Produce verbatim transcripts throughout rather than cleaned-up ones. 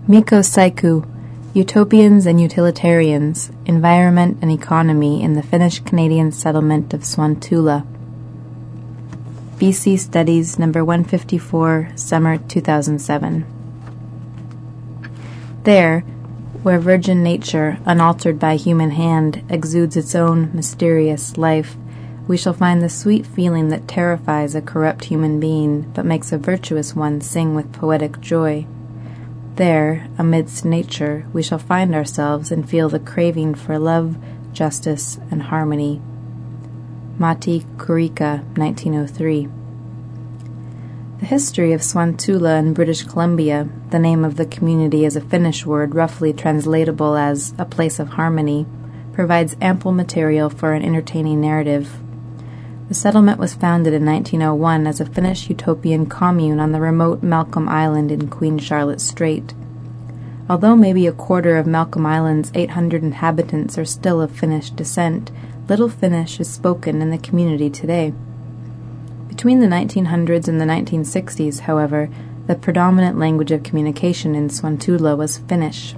Mikko Saiku, Utopians and Utilitarians, Environment and Economy in the Finnish-Canadian Settlement of Sointula. B C Studies, number one fifty-four, summer two thousand seven. There, where virgin nature, unaltered by human hand, exudes its own mysterious life, we shall find the sweet feeling that terrifies a corrupt human being, but makes a virtuous one sing with poetic joy. There, amidst nature, we shall find ourselves and feel the craving for love, justice, and harmony. Matti Kurikka, nineteen oh three. The history of Sointula in British Columbia, the name of the community is a Finnish word roughly translatable as a place of harmony, provides ample material for an entertaining narrative. The settlement was founded in nineteen oh one as a Finnish utopian commune on the remote Malcolm Island in Queen Charlotte Strait. Although maybe a quarter of Malcolm Island's eight hundred inhabitants are still of Finnish descent, little Finnish is spoken in the community today. Between the nineteen hundreds and the nineteen sixties, however, the predominant language of communication in Sointula was Finnish.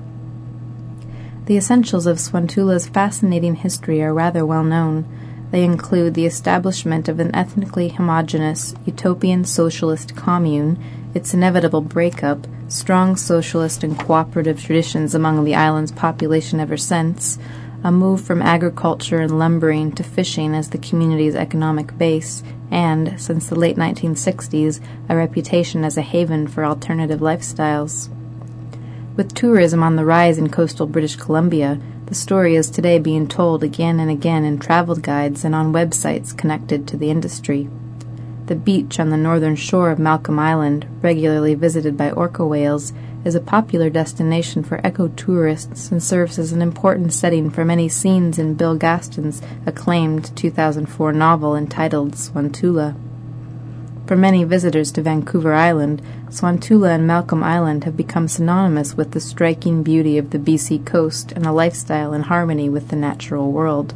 The essentials of Sointula's fascinating history are rather well known. They include the establishment of an ethnically homogeneous utopian socialist commune, its inevitable breakup, strong socialist and cooperative traditions among the island's population ever since, a move from agriculture and lumbering to fishing as the community's economic base, and, since the late nineteen sixties, a reputation as a haven for alternative lifestyles. With tourism on the rise in coastal British Columbia, the story is today being told again and again in travel guides and on websites connected to the industry. The beach on the northern shore of Malcolm Island, regularly visited by orca whales, is a popular destination for eco-tourists and serves as an important setting for many scenes in Bill Gaston's acclaimed two thousand four novel entitled Sointula. For many visitors to Vancouver Island, Sointula and Malcolm Island have become synonymous with the striking beauty of the B C coast and a lifestyle in harmony with the natural world.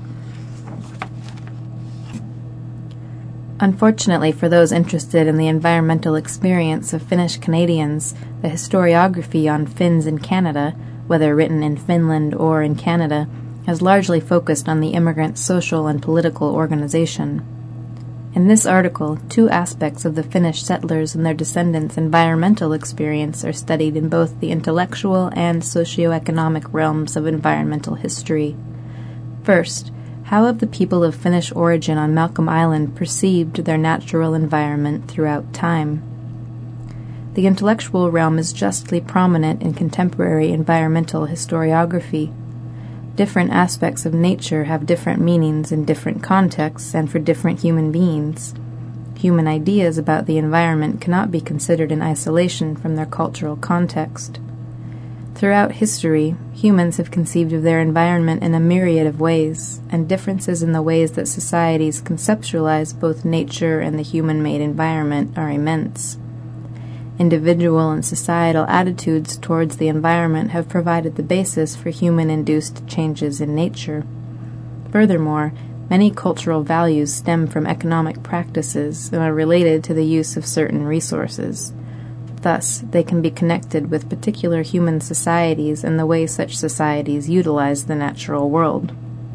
Unfortunately for those interested in the environmental experience of Finnish Canadians, the historiography on Finns in Canada, whether written in Finland or in Canada, has largely focused on the immigrant social and political organization. In this article, two aspects of the Finnish settlers and their descendants' environmental experience are studied in both the intellectual and socio-economic realms of environmental history. First, how have the people of Finnish origin on Malcolm Island perceived their natural environment throughout time? The intellectual realm is justly prominent in contemporary environmental historiography. Different aspects of nature have different meanings in different contexts and for different human beings. Human ideas about the environment cannot be considered in isolation from their cultural context. Throughout history, humans have conceived of their environment in a myriad of ways, and differences in the ways that societies conceptualize both nature and the human-made environment are immense. Individual and societal attitudes towards the environment have provided the basis for human-induced changes in nature. Furthermore, many cultural values stem from economic practices and are related to the use of certain resources. Thus, they can be connected with particular human societies and the way such societies utilize the natural world.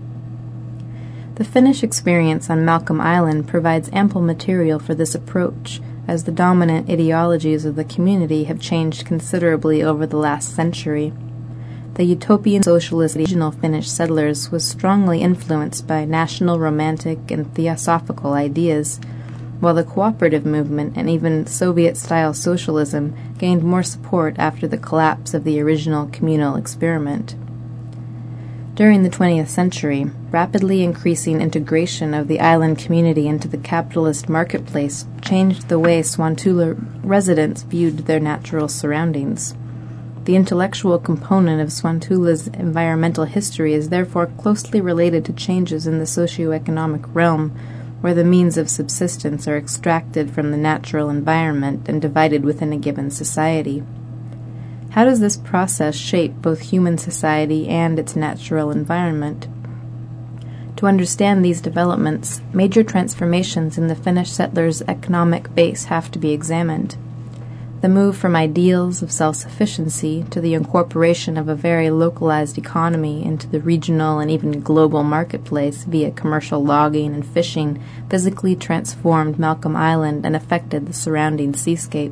The Finnish experience on Malcolm Island provides ample material for this approach, as the dominant ideologies of the community have changed considerably over the last century. The utopian socialist regional Finnish settlers was strongly influenced by national romantic and theosophical ideas, while the cooperative movement and even Soviet-style socialism gained more support after the collapse of the original communal experiment. During the twentieth century, rapidly increasing integration of the island community into the capitalist marketplace changed the way Sointula residents viewed their natural surroundings. The intellectual component of Sointula's environmental history is therefore closely related to changes in the socio-economic realm, where the means of subsistence are extracted from the natural environment and divided within a given society. How does this process shape both human society and its natural environment? To understand these developments, major transformations in the Finnish settlers' economic base have to be examined. The move from ideals of self-sufficiency to the incorporation of a very localized economy into the regional and even global marketplace via commercial logging and fishing physically transformed Malcolm Island and affected the surrounding seascape.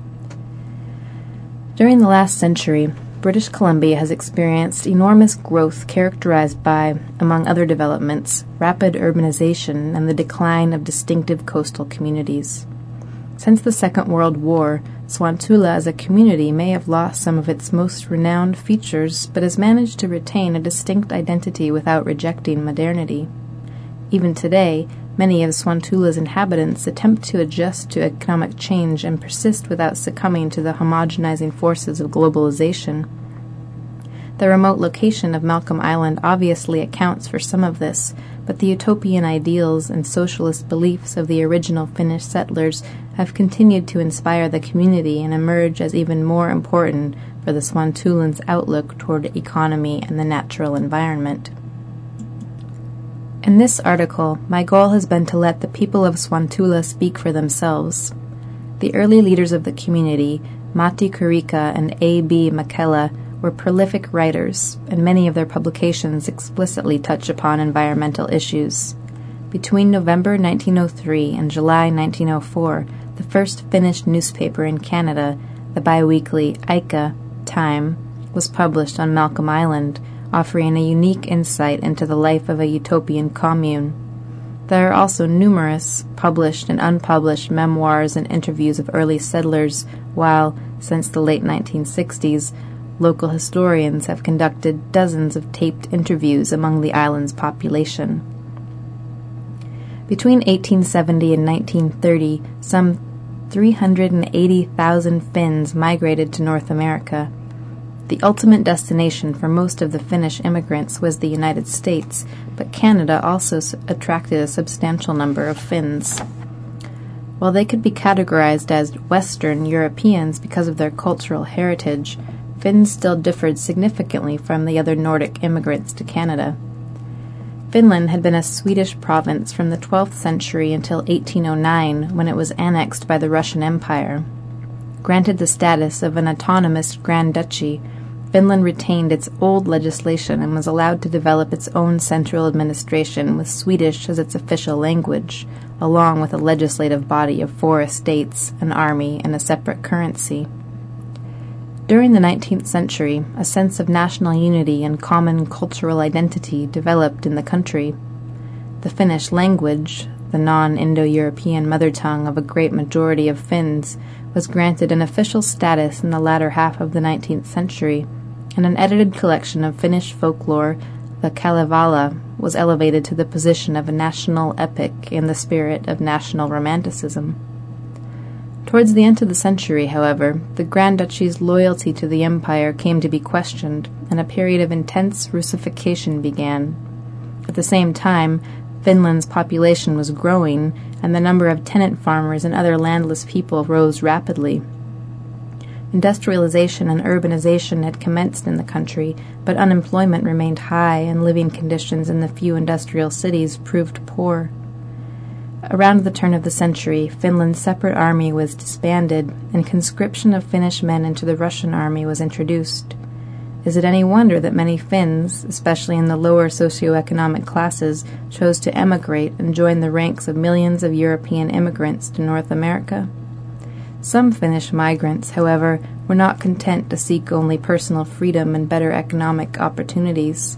During the last century, British Columbia has experienced enormous growth characterized by, among other developments, rapid urbanization and the decline of distinctive coastal communities. Since the Second World War, Swantula as a community may have lost some of its most renowned features, but has managed to retain a distinct identity without rejecting modernity. Even today, many of Swantula's inhabitants attempt to adjust to economic change and persist without succumbing to the homogenizing forces of globalization. The remote location of Malcolm Island obviously accounts for some of this, but the utopian ideals and socialist beliefs of the original Finnish settlers have continued to inspire the community and emerge as even more important for the Swantulans' outlook toward economy and the natural environment. In this article, my goal has been to let the people of Swantula speak for themselves. The early leaders of the community, Matti Kurikka and A B Mäkelä, were prolific writers, and many of their publications explicitly touch upon environmental issues. Between November nineteen oh three and July nineteen oh four, the first Finnish newspaper in Canada, the biweekly Aika Time, was published on Malcolm Island, offering a unique insight into the life of a utopian commune. There are also numerous published and unpublished memoirs and interviews of early settlers, while, since the late nineteen sixties, local historians have conducted dozens of taped interviews among the island's population. Between eighteen seventy and nineteen thirty, some three hundred eighty thousand Finns migrated to North America. The ultimate destination for most of the Finnish immigrants was the United States, but Canada also attracted a substantial number of Finns. While they could be categorized as Western Europeans because of their cultural heritage, Finns still differed significantly from the other Nordic immigrants to Canada. Finland had been a Swedish province from the twelfth century until eighteen oh nine, when it was annexed by the Russian Empire. Granted the status of an autonomous Grand Duchy, Finland retained its old legislation and was allowed to develop its own central administration with Swedish as its official language, along with a legislative body of four estates, an army, and a separate currency. During the nineteenth century, a sense of national unity and common cultural identity developed in the country. The Finnish language, the non-Indo-European mother tongue of a great majority of Finns, was granted an official status in the latter half of the nineteenth century, and an edited collection of Finnish folklore, the Kalevala, was elevated to the position of a national epic in the spirit of national romanticism. Towards the end of the century, however, the Grand Duchy's loyalty to the empire came to be questioned, and a period of intense Russification began. At the same time, Finland's population was growing, and the number of tenant farmers and other landless people rose rapidly. Industrialization and urbanization had commenced in the country, but unemployment remained high, and living conditions in the few industrial cities proved poor. Around the turn of the century, Finland's separate army was disbanded, and conscription of Finnish men into the Russian army was introduced. Is it any wonder that many Finns, especially in the lower socioeconomic classes, chose to emigrate and join the ranks of millions of European immigrants to North America? Some Finnish migrants, however, were not content to seek only personal freedom and better economic opportunities.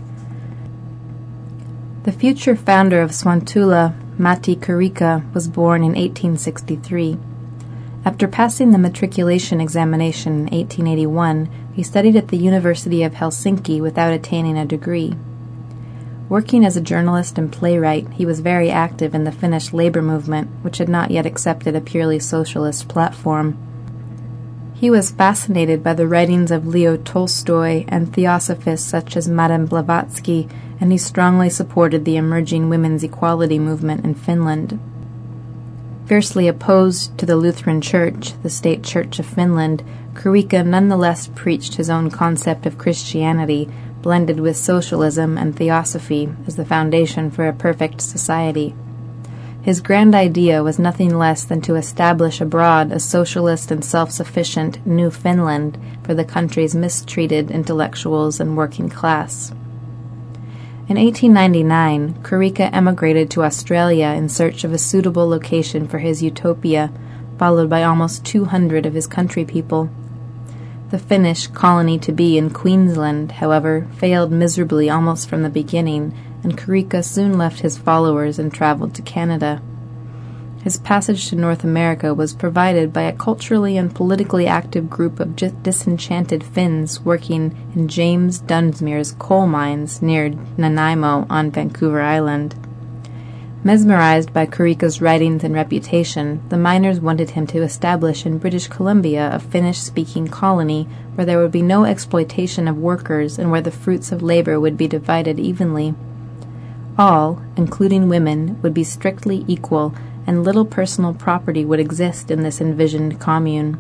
The future founder of Swantula, Matti Kurikka, was born in eighteen sixty-three. After passing the matriculation examination in eighteen eighty-one, he studied at the University of Helsinki without attaining a degree. Working as a journalist and playwright, he was very active in the Finnish labor movement, which had not yet accepted a purely socialist platform. He was fascinated by the writings of Leo Tolstoy and theosophists such as Madame Blavatsky, and he strongly supported the emerging women's equality movement in Finland. Fiercely opposed to the Lutheran Church, the state church of Finland, Kurikka nonetheless preached his own concept of Christianity, blended with socialism and theosophy as the foundation for a perfect society. His grand idea was nothing less than to establish abroad a socialist and self-sufficient New Finland for the country's mistreated intellectuals and working class. In eighteen ninety-nine, Kurica emigrated to Australia in search of a suitable location for his utopia, followed by almost two hundred of his country people. The Finnish colony-to-be in Queensland, however, failed miserably almost from the beginning, and Kurica soon left his followers and traveled to Canada. His passage to North America was provided by a culturally and politically active group of disenchanted Finns working in James Dunsmuir's coal mines near Nanaimo on Vancouver Island. Mesmerized by Kurica's writings and reputation, the miners wanted him to establish in British Columbia a Finnish-speaking colony where there would be no exploitation of workers and where the fruits of labor would be divided evenly. All, including women, would be strictly equal, and little personal property would exist in this envisioned commune.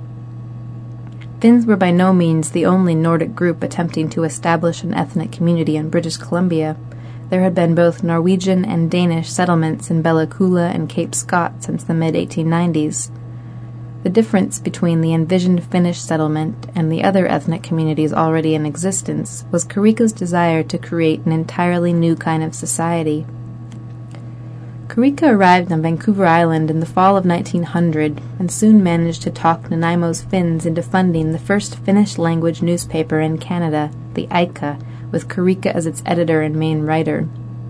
Finns were by no means the only Nordic group attempting to establish an ethnic community in British Columbia. There had been both Norwegian and Danish settlements in Bella Coola and Cape Scott since the mid eighteen nineties. The difference between the envisioned Finnish settlement and the other ethnic communities already in existence was Kurica's desire to create an entirely new kind of society. Kurica arrived on Vancouver Island in the fall of nineteen hundred and soon managed to talk Nanaimo's Finns into funding the first Finnish-language newspaper in Canada, the Aika, with Kurica as its editor and main writer.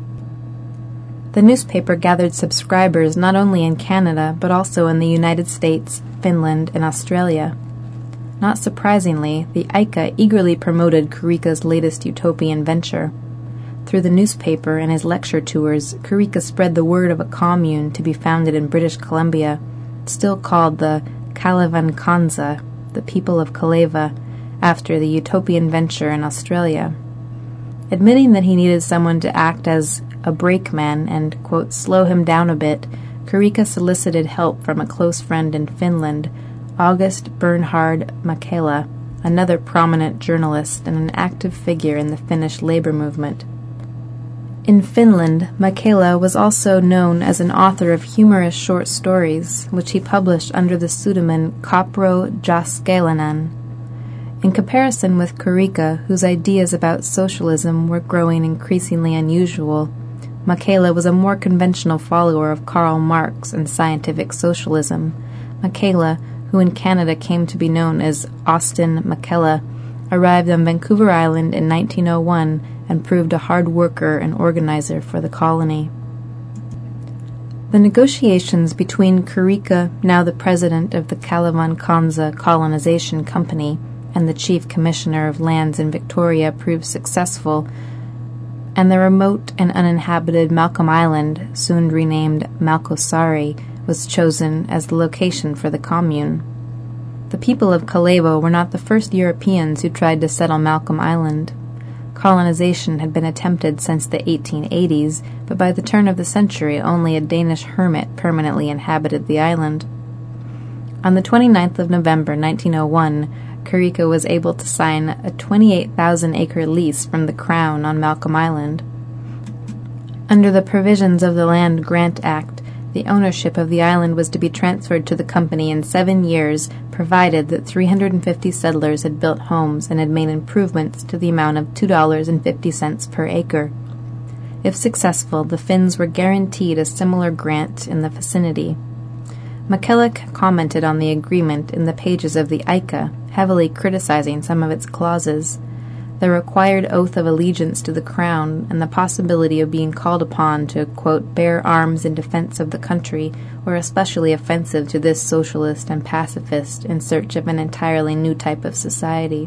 The newspaper gathered subscribers not only in Canada but also in the United States, Finland, and Australia. Not surprisingly, the Aika eagerly promoted Kurica's latest utopian venture. Through the newspaper and his lecture tours, Kurica spread the word of a commune to be founded in British Columbia, still called the Kalevan Kansa, the people of Kaleva, after the utopian venture in Australia. Admitting that he needed someone to act as a brakeman and, quote, slow him down a bit, Kurica solicited help from a close friend in Finland, August Bernhard Mäkelä, another prominent journalist and an active figure in the Finnish labor movement. In Finland, Mäkelä was also known as an author of humorous short stories, which he published under the pseudonym Kopro Jaskelainen. In comparison with Kurica, whose ideas about socialism were growing increasingly unusual, Mäkelä was a more conventional follower of Karl Marx and scientific socialism. Mäkelä, who in Canada came to be known as Austin Mäkelä, arrived on Vancouver Island in nineteen oh one and proved a hard worker and organizer for the colony. The negotiations between Kurica, now the president of the Kalevan Kansa Colonization Company, and the Chief Commissioner of Lands in Victoria proved successful, and the remote and uninhabited Malcolm Island, soon renamed Malkosari, was chosen as the location for the commune. The people of Kalevo were not the first Europeans who tried to settle Malcolm Island. Colonization had been attempted since the eighteen eighties, but by the turn of the century only a Danish hermit permanently inhabited the island. On the twenty-ninth of November nineteen oh one, Kurica was able to sign a twenty-eight thousand acre lease from the Crown on Malcolm Island. Under the provisions of the Land Grant Act, the ownership of the island was to be transferred to the company in seven years, provided that three hundred fifty settlers had built homes and had made improvements to the amount of two dollars and fifty cents per acre. If successful, the Finns were guaranteed a similar grant in the vicinity. Mäkelä commented on the agreement in the pages of the Aika, heavily criticizing some of its clauses. The required oath of allegiance to the Crown and the possibility of being called upon to, quote, bear arms in defense of the country were especially offensive to this socialist and pacifist in search of an entirely new type of society.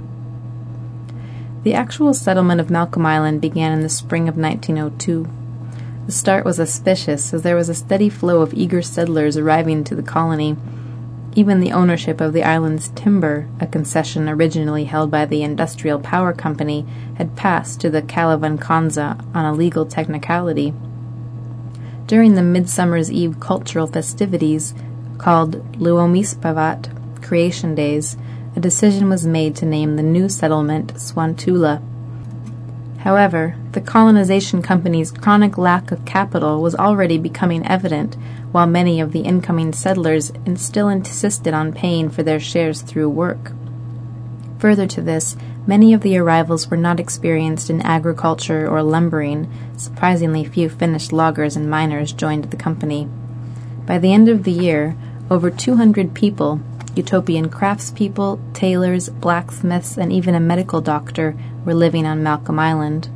The actual settlement of Malcolm Island began in the spring of nineteen oh two. The start was auspicious, as there was a steady flow of eager settlers arriving to the colony. Even the ownership of the island's timber, a concession originally held by the Industrial Power Company, had passed to the Kalevan Kansa on a legal technicality. During the Midsummer's Eve cultural festivities, called Luomispavat, Creation Days, a decision was made to name the new settlement Swantula. However, The colonization company's chronic lack of capital was already becoming evident, while many of the incoming settlers still insisted on paying for their shares through work. Further to this, many of the arrivals were not experienced in agriculture or lumbering. Surprisingly few Finnish loggers and miners joined the company. By the end of the year, over two hundred people, utopian craftspeople, tailors, blacksmiths, and even a medical doctor, were living on Malcolm Island.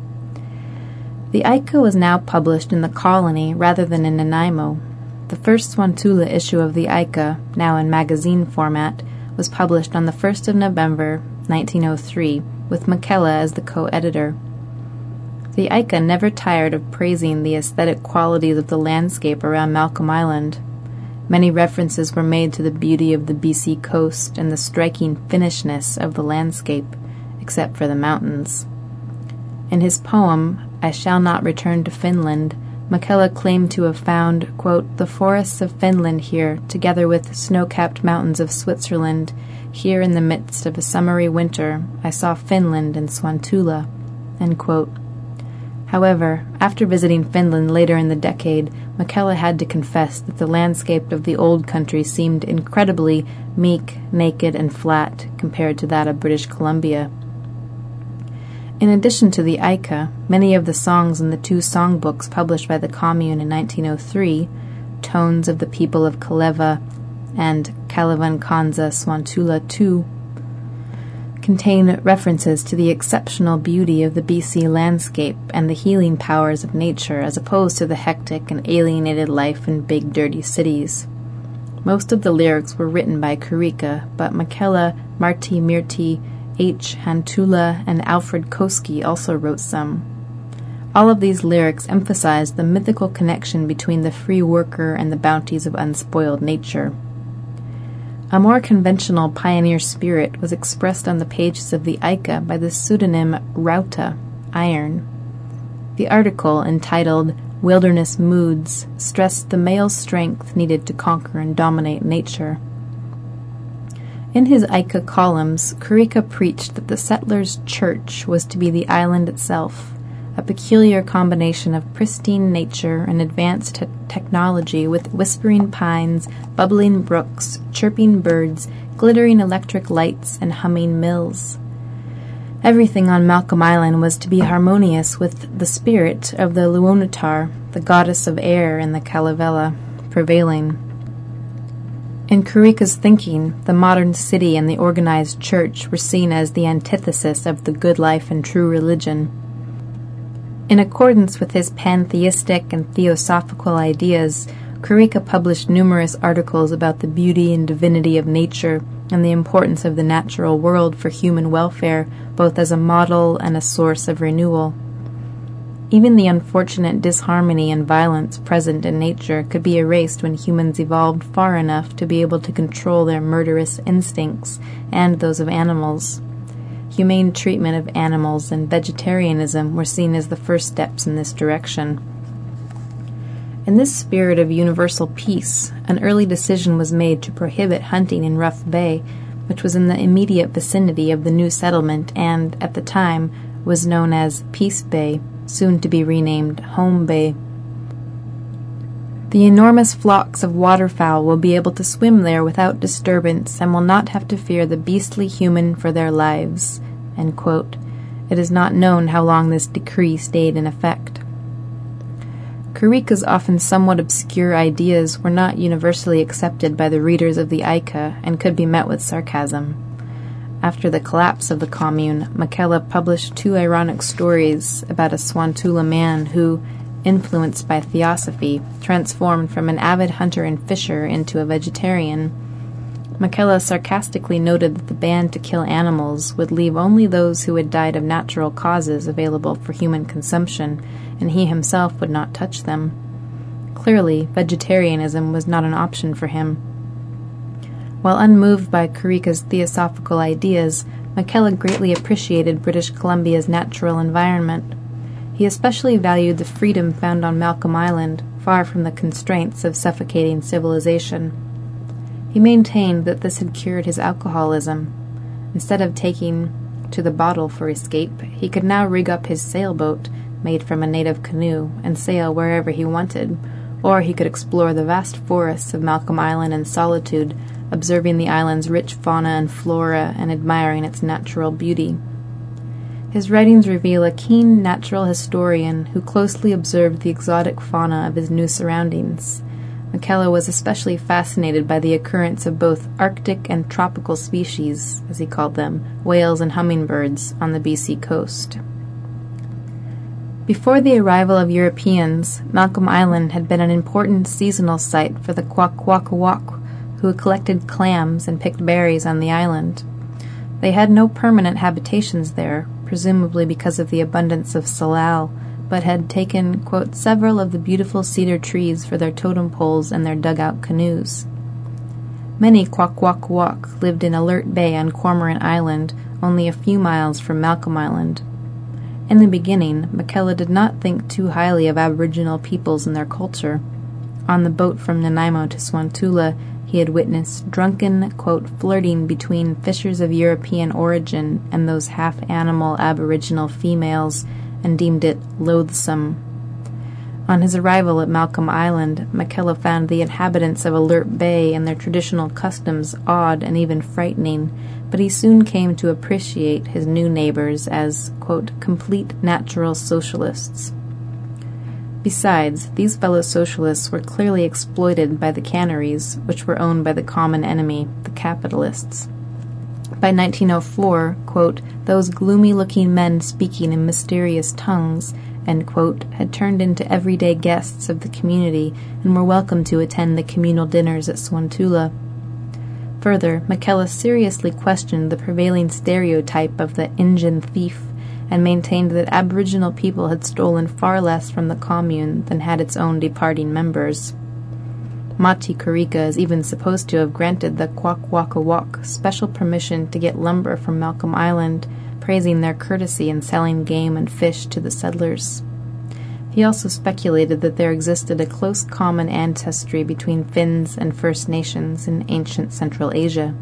The Aika was now published in the colony rather than in Nanaimo. The first Swantula issue of the Aika, now in magazine format, was published on the first of November, nineteen oh three, with Makela as the co-editor. The Aika never tired of praising the aesthetic qualities of the landscape around Malcolm Island. Many references were made to the beauty of the B C coast and the striking Finnishness of the landscape, except for the mountains. In his poem, I Shall Not Return to Finland, Makela claimed to have found, quote, the forests of Finland here, together with snow-capped mountains of Switzerland. Here in the midst of a summery winter, I saw Finland and Swantula, end quote. However, after visiting Finland later in the decade, Makela had to confess that the landscape of the old country seemed incredibly meek, naked, and flat compared to that of British Columbia. In addition to the Aika, many of the songs in the two songbooks published by the Commune in nineteen oh three, Tones of the People of Kaleva and Kalevan Kansa Swantula two, contain references to the exceptional beauty of the B C landscape and the healing powers of nature as opposed to the hectic and alienated life in big dirty cities. Most of the lyrics were written by Kurikka, but Makela, Martti Mirti, H. Hantula, and Alfred Koski also wrote some. All of these lyrics emphasized the mythical connection between the free worker and the bounties of unspoiled nature. A more conventional pioneer spirit was expressed on the pages of the Aika by the pseudonym Rauta, Iron. The article, entitled Wilderness Moods, stressed the male strength needed to conquer and dominate nature. In his Aika columns, Kurikka preached that the settlers' church was to be the island itself, a peculiar combination of pristine nature and advanced te- technology with whispering pines, bubbling brooks, chirping birds, glittering electric lights, and humming mills. Everything on Malcolm Island was to be harmonious with the spirit of the Luonutar, the goddess of air in the Kalevala, prevailing. In Kurikka's thinking, the modern city and the organized church were seen as the antithesis of the good life and true religion. In accordance with his pantheistic and theosophical ideas, Kurikka published numerous articles about the beauty and divinity of nature and the importance of the natural world for human welfare, both as a model and a source of renewal. Even the unfortunate disharmony and violence present in nature could be erased when humans evolved far enough to be able to control their murderous instincts and those of animals. Humane treatment of animals and vegetarianism were seen as the first steps in this direction. In this spirit of universal peace, an early decision was made to prohibit hunting in Rough Bay, which was in the immediate vicinity of the new settlement and, at the time, was known as Peace Bay, soon to be renamed Home Bay. The enormous flocks of waterfowl will be able to swim there without disturbance and will not have to fear the beastly human for their lives. End quote. It is not known how long this decree stayed in effect. Kurikka's often somewhat obscure ideas were not universally accepted by the readers of the Aika and could be met with sarcasm. After the collapse of the commune, Makela published two ironic stories about a Swantula man who, influenced by theosophy, transformed from an avid hunter and fisher into a vegetarian. Makela sarcastically noted that the ban to kill animals would leave only those who had died of natural causes available for human consumption, and he himself would not touch them. Clearly, vegetarianism was not an option for him. While unmoved by Kurikka's theosophical ideas, Makela greatly appreciated British Columbia's natural environment. He especially valued the freedom found on Malcolm Island, far from the constraints of suffocating civilization. He maintained that this had cured his alcoholism. Instead of taking to the bottle for escape, he could now rig up his sailboat, made from a native canoe, and sail wherever he wanted, or he could explore the vast forests of Malcolm Island in solitude, observing the island's rich fauna and flora and admiring its natural beauty. His writings reveal a keen natural historian who closely observed the exotic fauna of his new surroundings. McKellar was especially fascinated by the occurrence of both Arctic and tropical species, as he called them, whales and hummingbirds, on the B C coast. Before the arrival of Europeans, Malcolm Island had been an important seasonal site for the Kwakwaka'wakw, who collected clams and picked berries on the island. They had no permanent habitations there, presumably because of the abundance of salal, but had taken, quote, several of the beautiful cedar trees for their totem poles and their dugout canoes. Many Kwakwaka'wakw lived in Alert Bay on Cormorant Island, only a few miles from Malcolm Island. In the beginning, McKellar did not think too highly of Aboriginal peoples and their culture. On the boat from Nanaimo to Swantula, he had witnessed drunken, quote, flirting between fishers of European origin and those half-animal Aboriginal females, and deemed it loathsome. On his arrival at Malcolm Island, McKellar found the inhabitants of Alert Bay and their traditional customs odd and even frightening, but he soon came to appreciate his new neighbors as, quote, complete natural socialists. Besides, these fellow socialists were clearly exploited by the canneries, which were owned by the common enemy, the capitalists. By nineteen oh four, quote, those gloomy-looking men speaking in mysterious tongues, end quote, had turned into everyday guests of the community and were welcome to attend the communal dinners at Swantula. Further, McKellar seriously questioned the prevailing stereotype of the Injun thief and maintained that Aboriginal people had stolen far less from the commune than had its own departing members. Mati Karika is even supposed to have granted the Kwakwaka'wakw special permission to get lumber from Malcolm Island, praising their courtesy in selling game and fish to the settlers. He also speculated that there existed a close common ancestry between Finns and First Nations in ancient Central Asia.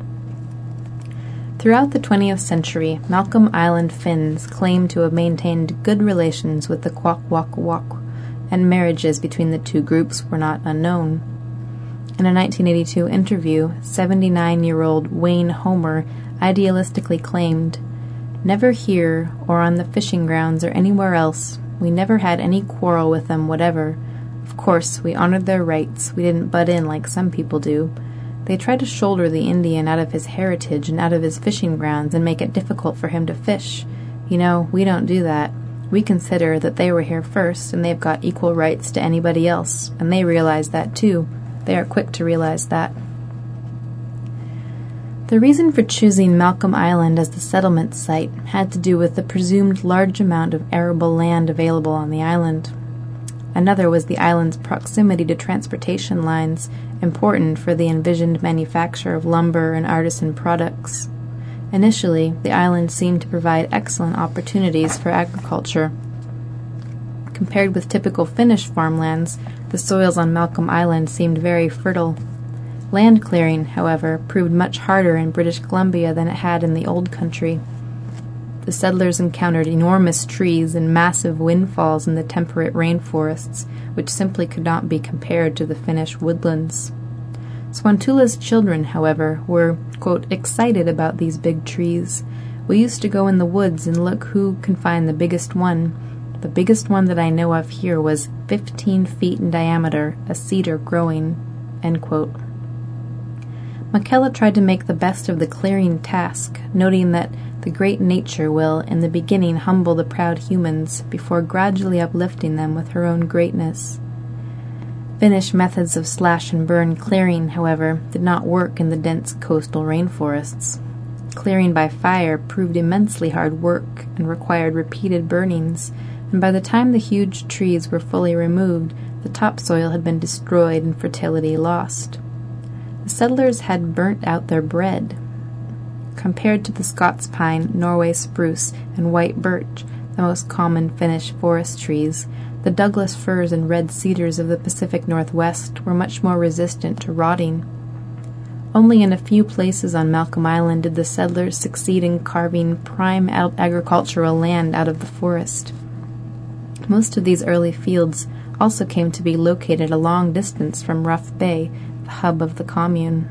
Throughout the twentieth century, Malcolm Island Finns claimed to have maintained good relations with the Kwakwaka'wakw, and marriages between the two groups were not unknown. In a nineteen eighty-two interview, seventy-nine-year-old Wayne Homer idealistically claimed, "Never here, or on the fishing grounds or anywhere else. We never had any quarrel with them whatever. Of course, we honored their rights. We didn't butt in like some people do. They tried to shoulder the Indian out of his heritage and out of his fishing grounds and make it difficult for him to fish. You know, we don't do that. We consider that they were here first, and they've got equal rights to anybody else, and they realize that too. They are quick to realize that." The reason for choosing Malcolm Island as the settlement site had to do with the presumed large amount of arable land available on the island. Another was the island's proximity to transportation lines, important for the envisioned manufacture of lumber and artisan products. Initially, the island seemed to provide excellent opportunities for agriculture. Compared with typical Finnish farmlands, the soils on Malcolm Island seemed very fertile. Land clearing, however, proved much harder in British Columbia than it had in the Old Country. The settlers encountered enormous trees and massive windfalls in the temperate rainforests, which simply could not be compared to the Finnish woodlands. Swantula's children, however, were, quote, excited about these big trees. We used to go in the woods and look who can find the biggest one. The biggest one that I know of here was fifteen feet in diameter, a cedar growing, end quote. McKellar tried to make the best of the clearing task, noting that the great nature will, in the beginning, humble the proud humans, before gradually uplifting them with her own greatness. Finnish methods of slash-and-burn clearing, however, did not work in the dense coastal rainforests. Clearing by fire proved immensely hard work and required repeated burnings, and by the time the huge trees were fully removed, the topsoil had been destroyed and fertility lost. The settlers had burnt out their bread. Compared to the Scots pine, Norway spruce, and white birch, the most common Finnish forest trees, the Douglas firs and red cedars of the Pacific Northwest were much more resistant to rotting. Only in a few places on Malcolm Island did the settlers succeed in carving prime agricultural land out of the forest. Most of these early fields also came to be located a long distance from Rough Bay, the hub of the commune.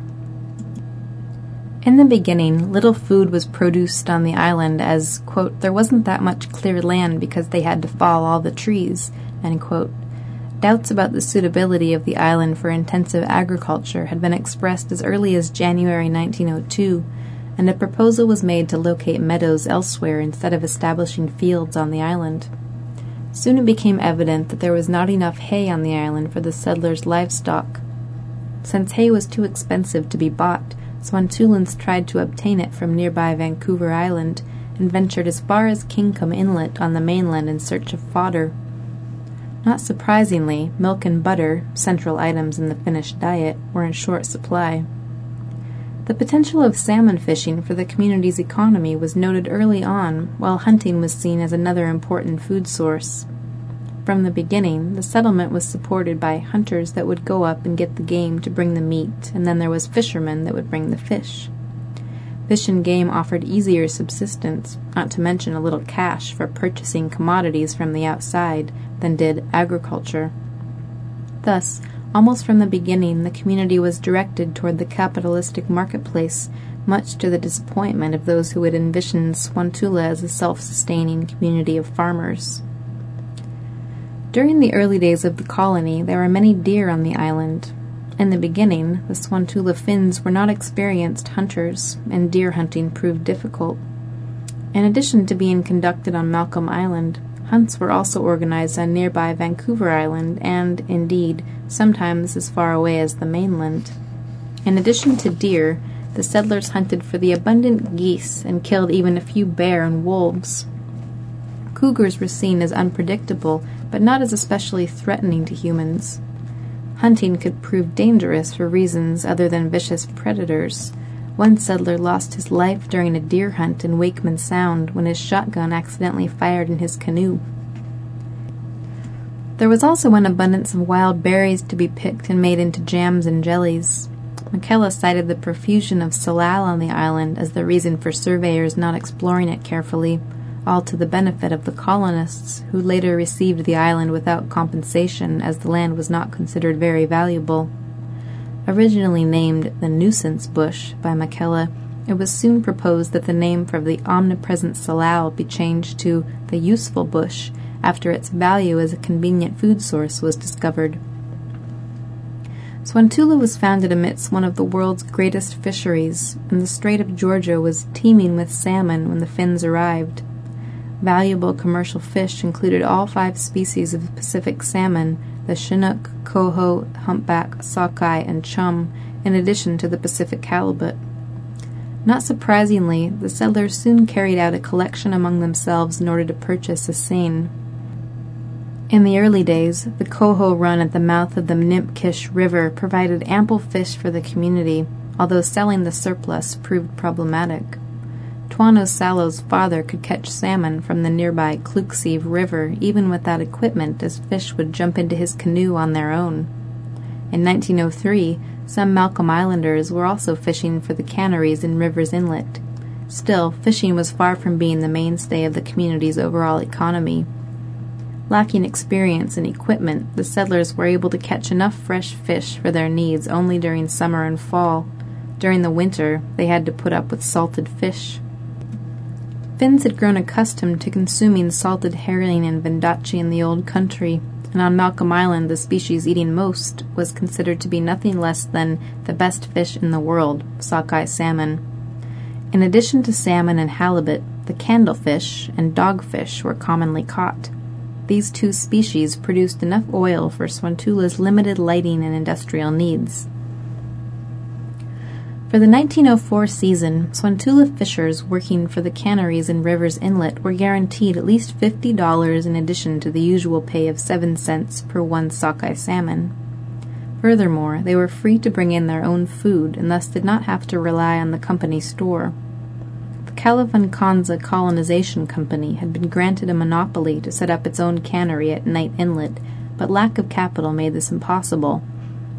In the beginning, little food was produced on the island as, quote, there wasn't that much clear land because they had to fall all the trees, end quote. Doubts about the suitability of the island for intensive agriculture had been expressed as early as January nineteen oh two, and a proposal was made to locate meadows elsewhere instead of establishing fields on the island. Soon it became evident that there was not enough hay on the island for the settlers' livestock. Since hay was too expensive to be bought, Swantulans tried to obtain it from nearby Vancouver Island and ventured as far as Kingcome Inlet on the mainland in search of fodder. Not surprisingly, milk and butter, central items in the Finnish diet, were in short supply. The potential of salmon fishing for the community's economy was noted early on, while hunting was seen as another important food source. From the beginning, the settlement was supported by hunters that would go up and get the game to bring the meat, and then there was fishermen that would bring the fish. Fish and game offered easier subsistence, not to mention a little cash for purchasing commodities from the outside, than did agriculture. Thus, almost from the beginning, the community was directed toward the capitalistic marketplace, much to the disappointment of those who had envisioned Swantula as a self-sustaining community of farmers. During the early days of the colony, there were many deer on the island. In the beginning, the Swantula Finns were not experienced hunters, and deer hunting proved difficult. In addition to being conducted on Malcolm Island, hunts were also organized on nearby Vancouver Island and, indeed, sometimes as far away as the mainland. In addition to deer, the settlers hunted for the abundant geese and killed even a few bear and wolves. Cougars were seen as unpredictable, but not as especially threatening to humans. Hunting could prove dangerous for reasons other than vicious predators. One settler lost his life during a deer hunt in Wakeman Sound when his shotgun accidentally fired in his canoe. There was also an abundance of wild berries to be picked and made into jams and jellies. McKellar cited the profusion of salal on the island as the reason for surveyors not exploring it carefully, all to the benefit of the colonists, who later received the island without compensation as the land was not considered very valuable. Originally named the Nuisance Bush by McKellar, it was soon proposed that the name for the omnipresent salal be changed to the Useful Bush after its value as a convenient food source was discovered. Swantula was founded amidst one of the world's greatest fisheries, and the Strait of Georgia was teeming with salmon when the Finns arrived. Valuable commercial fish included all five species of Pacific salmon, the Chinook, coho, humpback, sockeye, and chum, in addition to the Pacific halibut. Not surprisingly, the settlers soon carried out a collection among themselves in order to purchase a seine. In the early days, the coho run at the mouth of the Nipkish River provided ample fish for the community, although selling the surplus proved problematic. Tuano Salo's father could catch salmon from the nearby Kluksiv River even without equipment, as fish would jump into his canoe on their own. In nineteen oh three, some Malcolm Islanders were also fishing for the canneries in Rivers Inlet. Still, fishing was far from being the mainstay of the community's overall economy. Lacking experience and equipment, the settlers were able to catch enough fresh fish for their needs only during summer and fall. During the winter, they had to put up with salted fish. Finns had grown accustomed to consuming salted herring and vendachi in the old country, and on Malcolm Island the species eating most was considered to be nothing less than the best fish in the world, sockeye salmon. In addition to salmon and halibut, the candlefish and dogfish were commonly caught. These two species produced enough oil for Swantula's limited lighting and industrial needs. For the nineteen oh four season, Swantula fishers working for the canneries in Rivers Inlet were guaranteed at least fifty dollars in addition to the usual pay of seven cents per one sockeye salmon. Furthermore, they were free to bring in their own food and thus did not have to rely on the company store. The Kalavankanza Colonization Company had been granted a monopoly to set up its own cannery at Knight Inlet, but lack of capital made this impossible.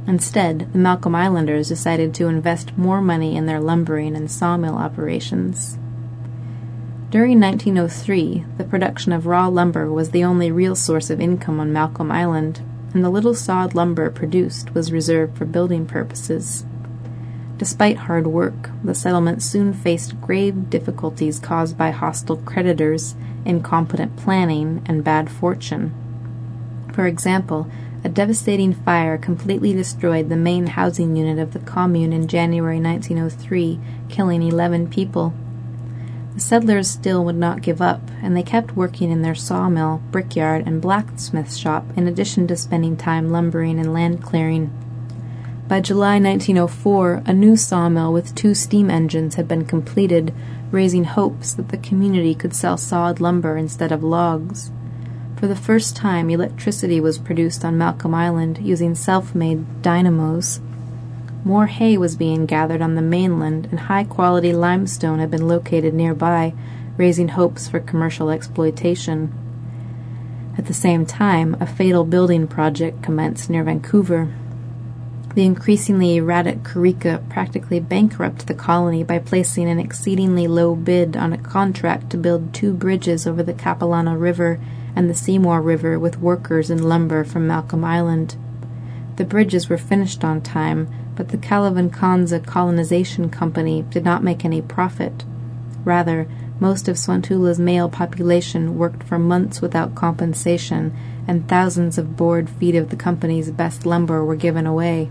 Instead, the Malcolm Islanders decided to invest more money in their lumbering and sawmill operations. During nineteen oh three, the production of raw lumber was the only real source of income on Malcolm Island, and the little sawed lumber produced was reserved for building purposes. Despite hard work, the settlement soon faced grave difficulties caused by hostile creditors, incompetent planning, and bad fortune. For example, a devastating fire completely destroyed the main housing unit of the commune in January nineteen oh three, killing eleven people. The settlers still would not give up, and they kept working in their sawmill, brickyard, and blacksmith shop in addition to spending time lumbering and land clearing. By July nineteen oh four, a new sawmill with two steam engines had been completed, raising hopes that the community could sell sawed lumber instead of logs. For the first time, electricity was produced on Malcolm Island using self-made dynamos. More hay was being gathered on the mainland, and high-quality limestone had been located nearby, raising hopes for commercial exploitation. At the same time, a fatal building project commenced near Vancouver. The increasingly erratic Corica practically bankrupted the colony by placing an exceedingly low bid on a contract to build two bridges over the Capilano River and the Seymour River with workers and lumber from Malcolm Island. The bridges were finished on time, but the Kalavankanza Colonization Company did not make any profit. Rather, most of Swantula's male population worked for months without compensation, and thousands of board feet of the company's best lumber were given away.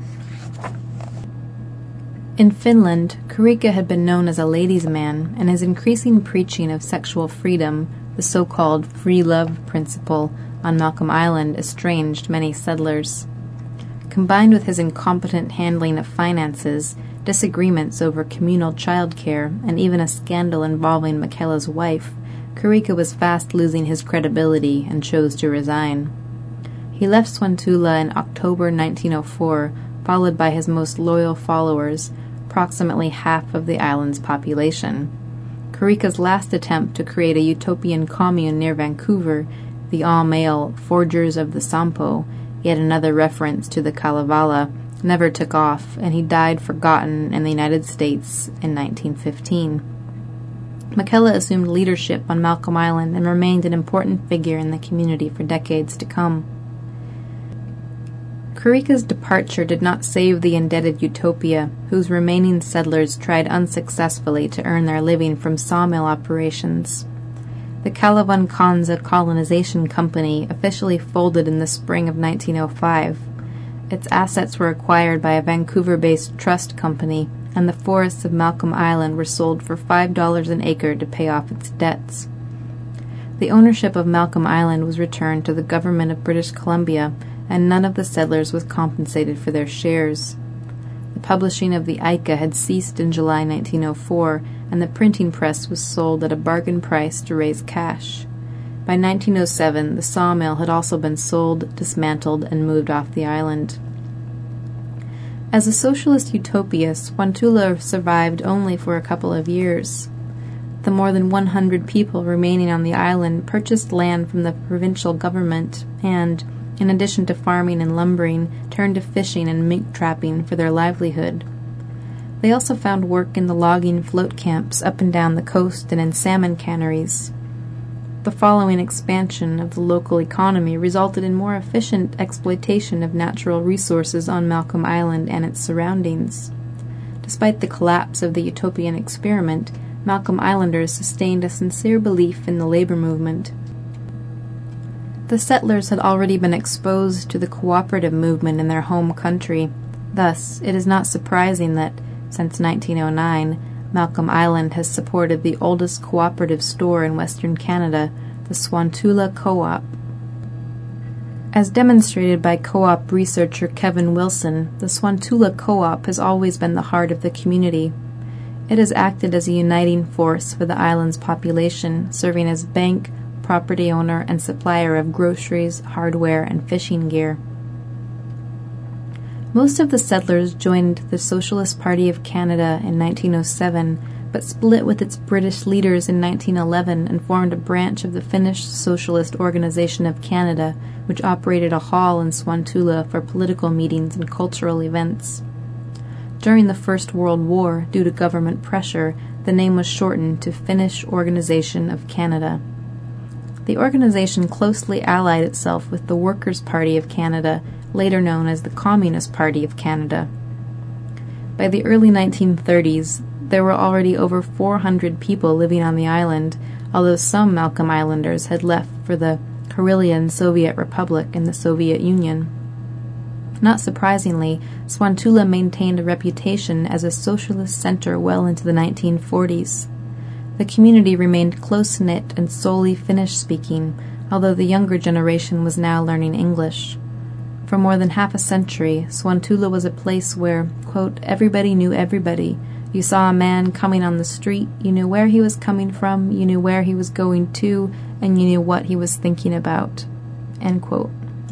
In Finland, Corica had been known as a ladies' man, and his increasing preaching of sexual freedom, the so-called free love principle, on Malcolm Island estranged many settlers. Combined with his incompetent handling of finances, disagreements over communal child care, and even a scandal involving Michaela's wife, Corica was fast losing his credibility and chose to resign. He left Swantula in October nineteen oh four, followed by his most loyal followers, approximately half of the island's population. Corica's last attempt to create a utopian commune near Vancouver, the all-male Forgers of the Sampo, yet another reference to the Kalevala, never took off, and he died forgotten in the United States in nineteen fifteen. Michaela assumed leadership on Malcolm Island and remained an important figure in the community for decades to come. Corica's departure did not save the indebted utopia, whose remaining settlers tried unsuccessfully to earn their living from sawmill operations. The Kalavankanza Colonization Company officially folded in the spring of nineteen oh five. Its assets were acquired by a Vancouver-based trust company, and the forests of Malcolm Island were sold for five dollars an acre to pay off its debts. The ownership of Malcolm Island was returned to the government of British Columbia, and none of the settlers was compensated for their shares. The publishing of the Ica had ceased in July nineteen oh four, and the printing press was sold at a bargain price to raise cash. By nineteen oh seven, the sawmill had also been sold, dismantled, and moved off the island. As a socialist utopia, Swantula survived only for a couple of years. The more than one hundred people remaining on the island purchased land from the provincial government and, in addition to farming and lumbering, turned to fishing and mink trapping for their livelihood. They also found work in the logging float camps up and down the coast and in salmon canneries. The following expansion of the local economy resulted in more efficient exploitation of natural resources on Malcolm Island and its surroundings. Despite the collapse of the utopian experiment, Malcolm Islanders sustained a sincere belief in the labor movement. The settlers had already been exposed to the cooperative movement in their home country. Thus, it is not surprising that, since nineteen oh nine, Malcolm Island has supported the oldest cooperative store in Western Canada, the Swantula Co-op. As demonstrated by co-op researcher Kevin Wilson, the Swantula Co-op has always been the heart of the community. It has acted as a uniting force for the island's population, serving as bank, property owner, and supplier of groceries, hardware, and fishing gear. Most of the settlers joined the Socialist Party of Canada in nineteen oh seven, but split with its British leaders in nineteen eleven and formed a branch of the Finnish Socialist Organization of Canada, which operated a hall in Swantula for political meetings and cultural events. During the First World War, due to government pressure, the name was shortened to Finnish Organization of Canada. The organization closely allied itself with the Workers' Party of Canada, later known as the Communist Party of Canada. By the early nineteen thirties, there were already over four hundred people living on the island, although some Malcolm Islanders had left for the Karelian Soviet Republic in the Soviet Union. Not surprisingly, Swantula maintained a reputation as a socialist center well into the nineteen forties. The community remained close-knit and solely Finnish-speaking, although the younger generation was now learning English. For more than half a century, Swantula was a place where, quote, everybody knew everybody. You saw a man coming on the street, you knew where he was coming from, you knew where he was going to, and you knew what he was thinking about, end quote.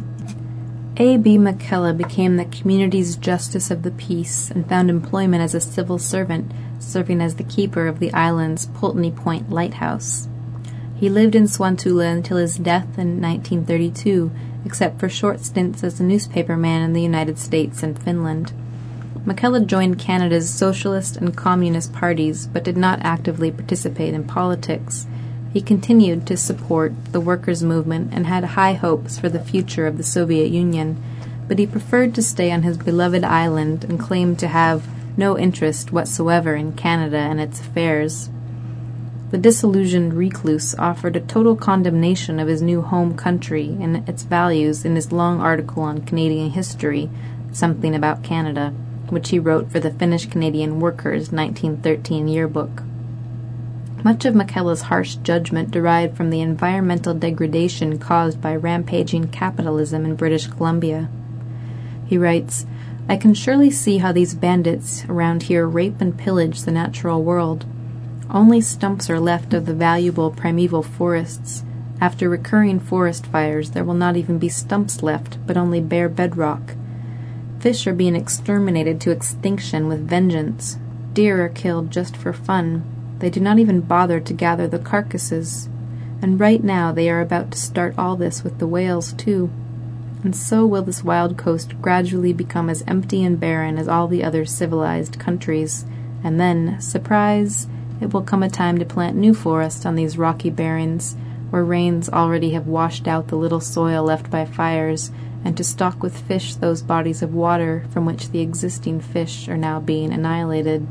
A B McKellar became the community's justice of the peace and found employment as a civil servant, serving as the keeper of the island's Pulteney Point Lighthouse. He lived in Swantula until his death in nineteen thirty-two, except for short stints as a newspaperman in the United States and Finland. McKellar joined Canada's socialist and communist parties, but did not actively participate in politics. He continued to support the workers' movement and had high hopes for the future of the Soviet Union, but he preferred to stay on his beloved island and claimed to have no interest whatsoever in Canada and its affairs. The disillusioned recluse offered a total condemnation of his new home country and its values in his long article on Canadian history, Something About Canada, which he wrote for the Finnish-Canadian Workers' nineteen thirteen yearbook. Much of McKellar's harsh judgment derived from the environmental degradation caused by rampaging capitalism in British Columbia. He writes, I can surely see how these bandits around here rape and pillage the natural world. Only stumps are left of the valuable primeval forests. After recurring forest fires, there will not even be stumps left, but only bare bedrock. Fish are being exterminated to extinction with vengeance. Deer are killed just for fun. They do not even bother to gather the carcasses. And right now they are about to start all this with the whales, too. And so will this wild coast gradually become as empty and barren as all the other civilized countries. And then, surprise, it will come a time to plant new forest on these rocky barrens, where rains already have washed out the little soil left by fires, and to stock with fish those bodies of water from which the existing fish are now being annihilated.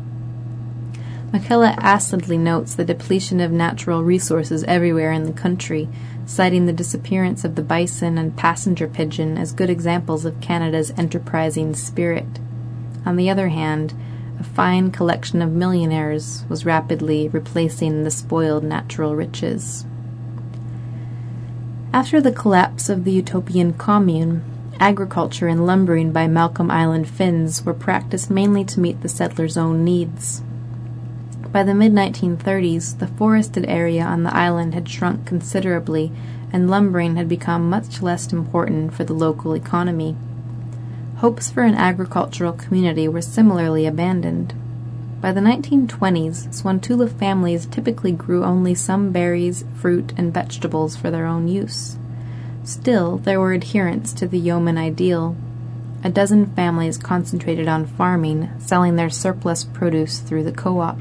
McKellar acidly notes the depletion of natural resources everywhere in the country, citing the disappearance of the bison and passenger pigeon as good examples of Canada's enterprising spirit. On the other hand, a fine collection of millionaires was rapidly replacing the spoiled natural riches. After the collapse of the utopian commune, agriculture and lumbering by Malcolm Island Finns were practiced mainly to meet the settlers' own needs. By the mid nineteen thirties, the forested area on the island had shrunk considerably, and lumbering had become much less important for the local economy. Hopes for an agricultural community were similarly abandoned. By the nineteen twenties, Swantula families typically grew only some berries, fruit, and vegetables for their own use. Still, there were adherents to the yeoman ideal. A dozen families concentrated on farming, selling their surplus produce through the co-op.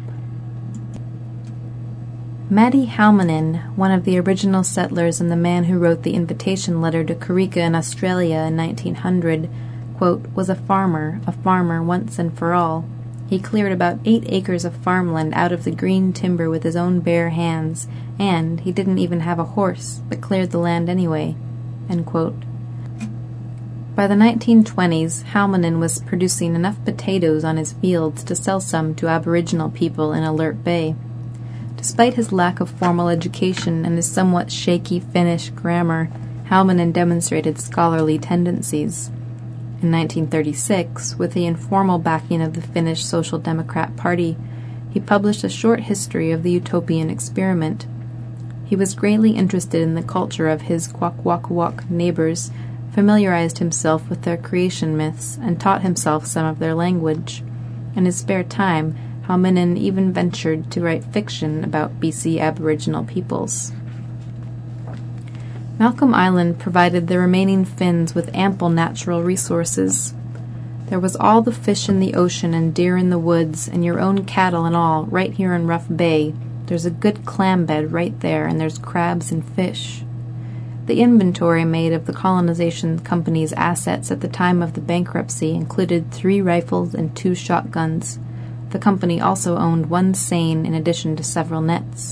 Matty Halmanen, one of the original settlers and the man who wrote the invitation letter to Karika in Australia in nineteen hundred, quote, was a farmer, a farmer once and for all. He cleared about eight acres of farmland out of the green timber with his own bare hands, and he didn't even have a horse, but cleared the land anyway, end quote. By the nineteen twenties, Halmanen was producing enough potatoes on his fields to sell some to Aboriginal people in Alert Bay. Despite his lack of formal education and his somewhat shaky Finnish grammar, Halmanen demonstrated scholarly tendencies. In nineteen thirty-six, with the informal backing of the Finnish Social Democrat Party, he published a short history of the utopian experiment. He was greatly interested in the culture of his Kwakwaka'wakw neighbors, familiarized himself with their creation myths, and taught himself some of their language. In his spare time, Hallinan even ventured to write fiction about B C Aboriginal peoples. Malcolm Island provided the remaining Finns with ample natural resources. There was all the fish in the ocean and deer in the woods and your own cattle and all right here in Rough Bay. There's a good clam bed right there, and there's crabs and fish. The inventory made of the colonization company's assets at the time of the bankruptcy included three rifles and two shotguns. The company also owned one seine in addition to several nets.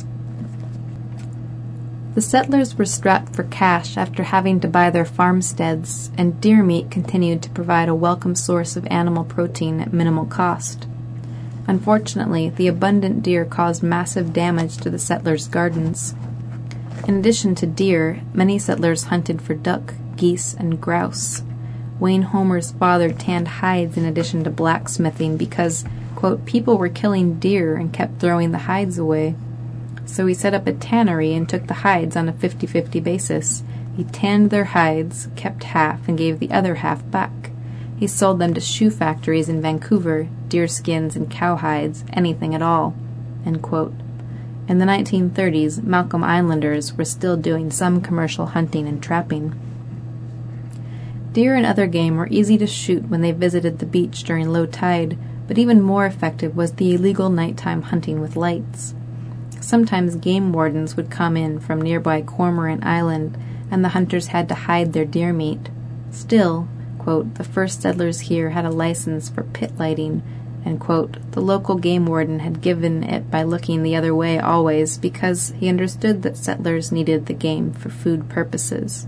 The settlers were strapped for cash after having to buy their farmsteads, and deer meat continued to provide a welcome source of animal protein at minimal cost. Unfortunately, the abundant deer caused massive damage to the settlers' gardens. In addition to deer, many settlers hunted for duck, geese, and grouse. Wayne Homer's father tanned hides in addition to blacksmithing because, quote, people were killing deer and kept throwing the hides away. So he set up a tannery and took the hides on a fifty-fifty basis. He tanned their hides, kept half, and gave the other half back. He sold them to shoe factories in Vancouver, deer skins and cow hides, anything at all. End quote. In the nineteen thirties, Malcolm Islanders were still doing some commercial hunting and trapping. Deer and other game were easy to shoot when they visited the beach during low tide, but even more effective was the illegal nighttime hunting with lights. Sometimes game wardens would come in from nearby Cormorant Island, and the hunters had to hide their deer meat. Still, quote, the first settlers here had a license for pit lighting, and, quote, the local game warden had given it by looking the other way always because he understood that settlers needed the game for food purposes.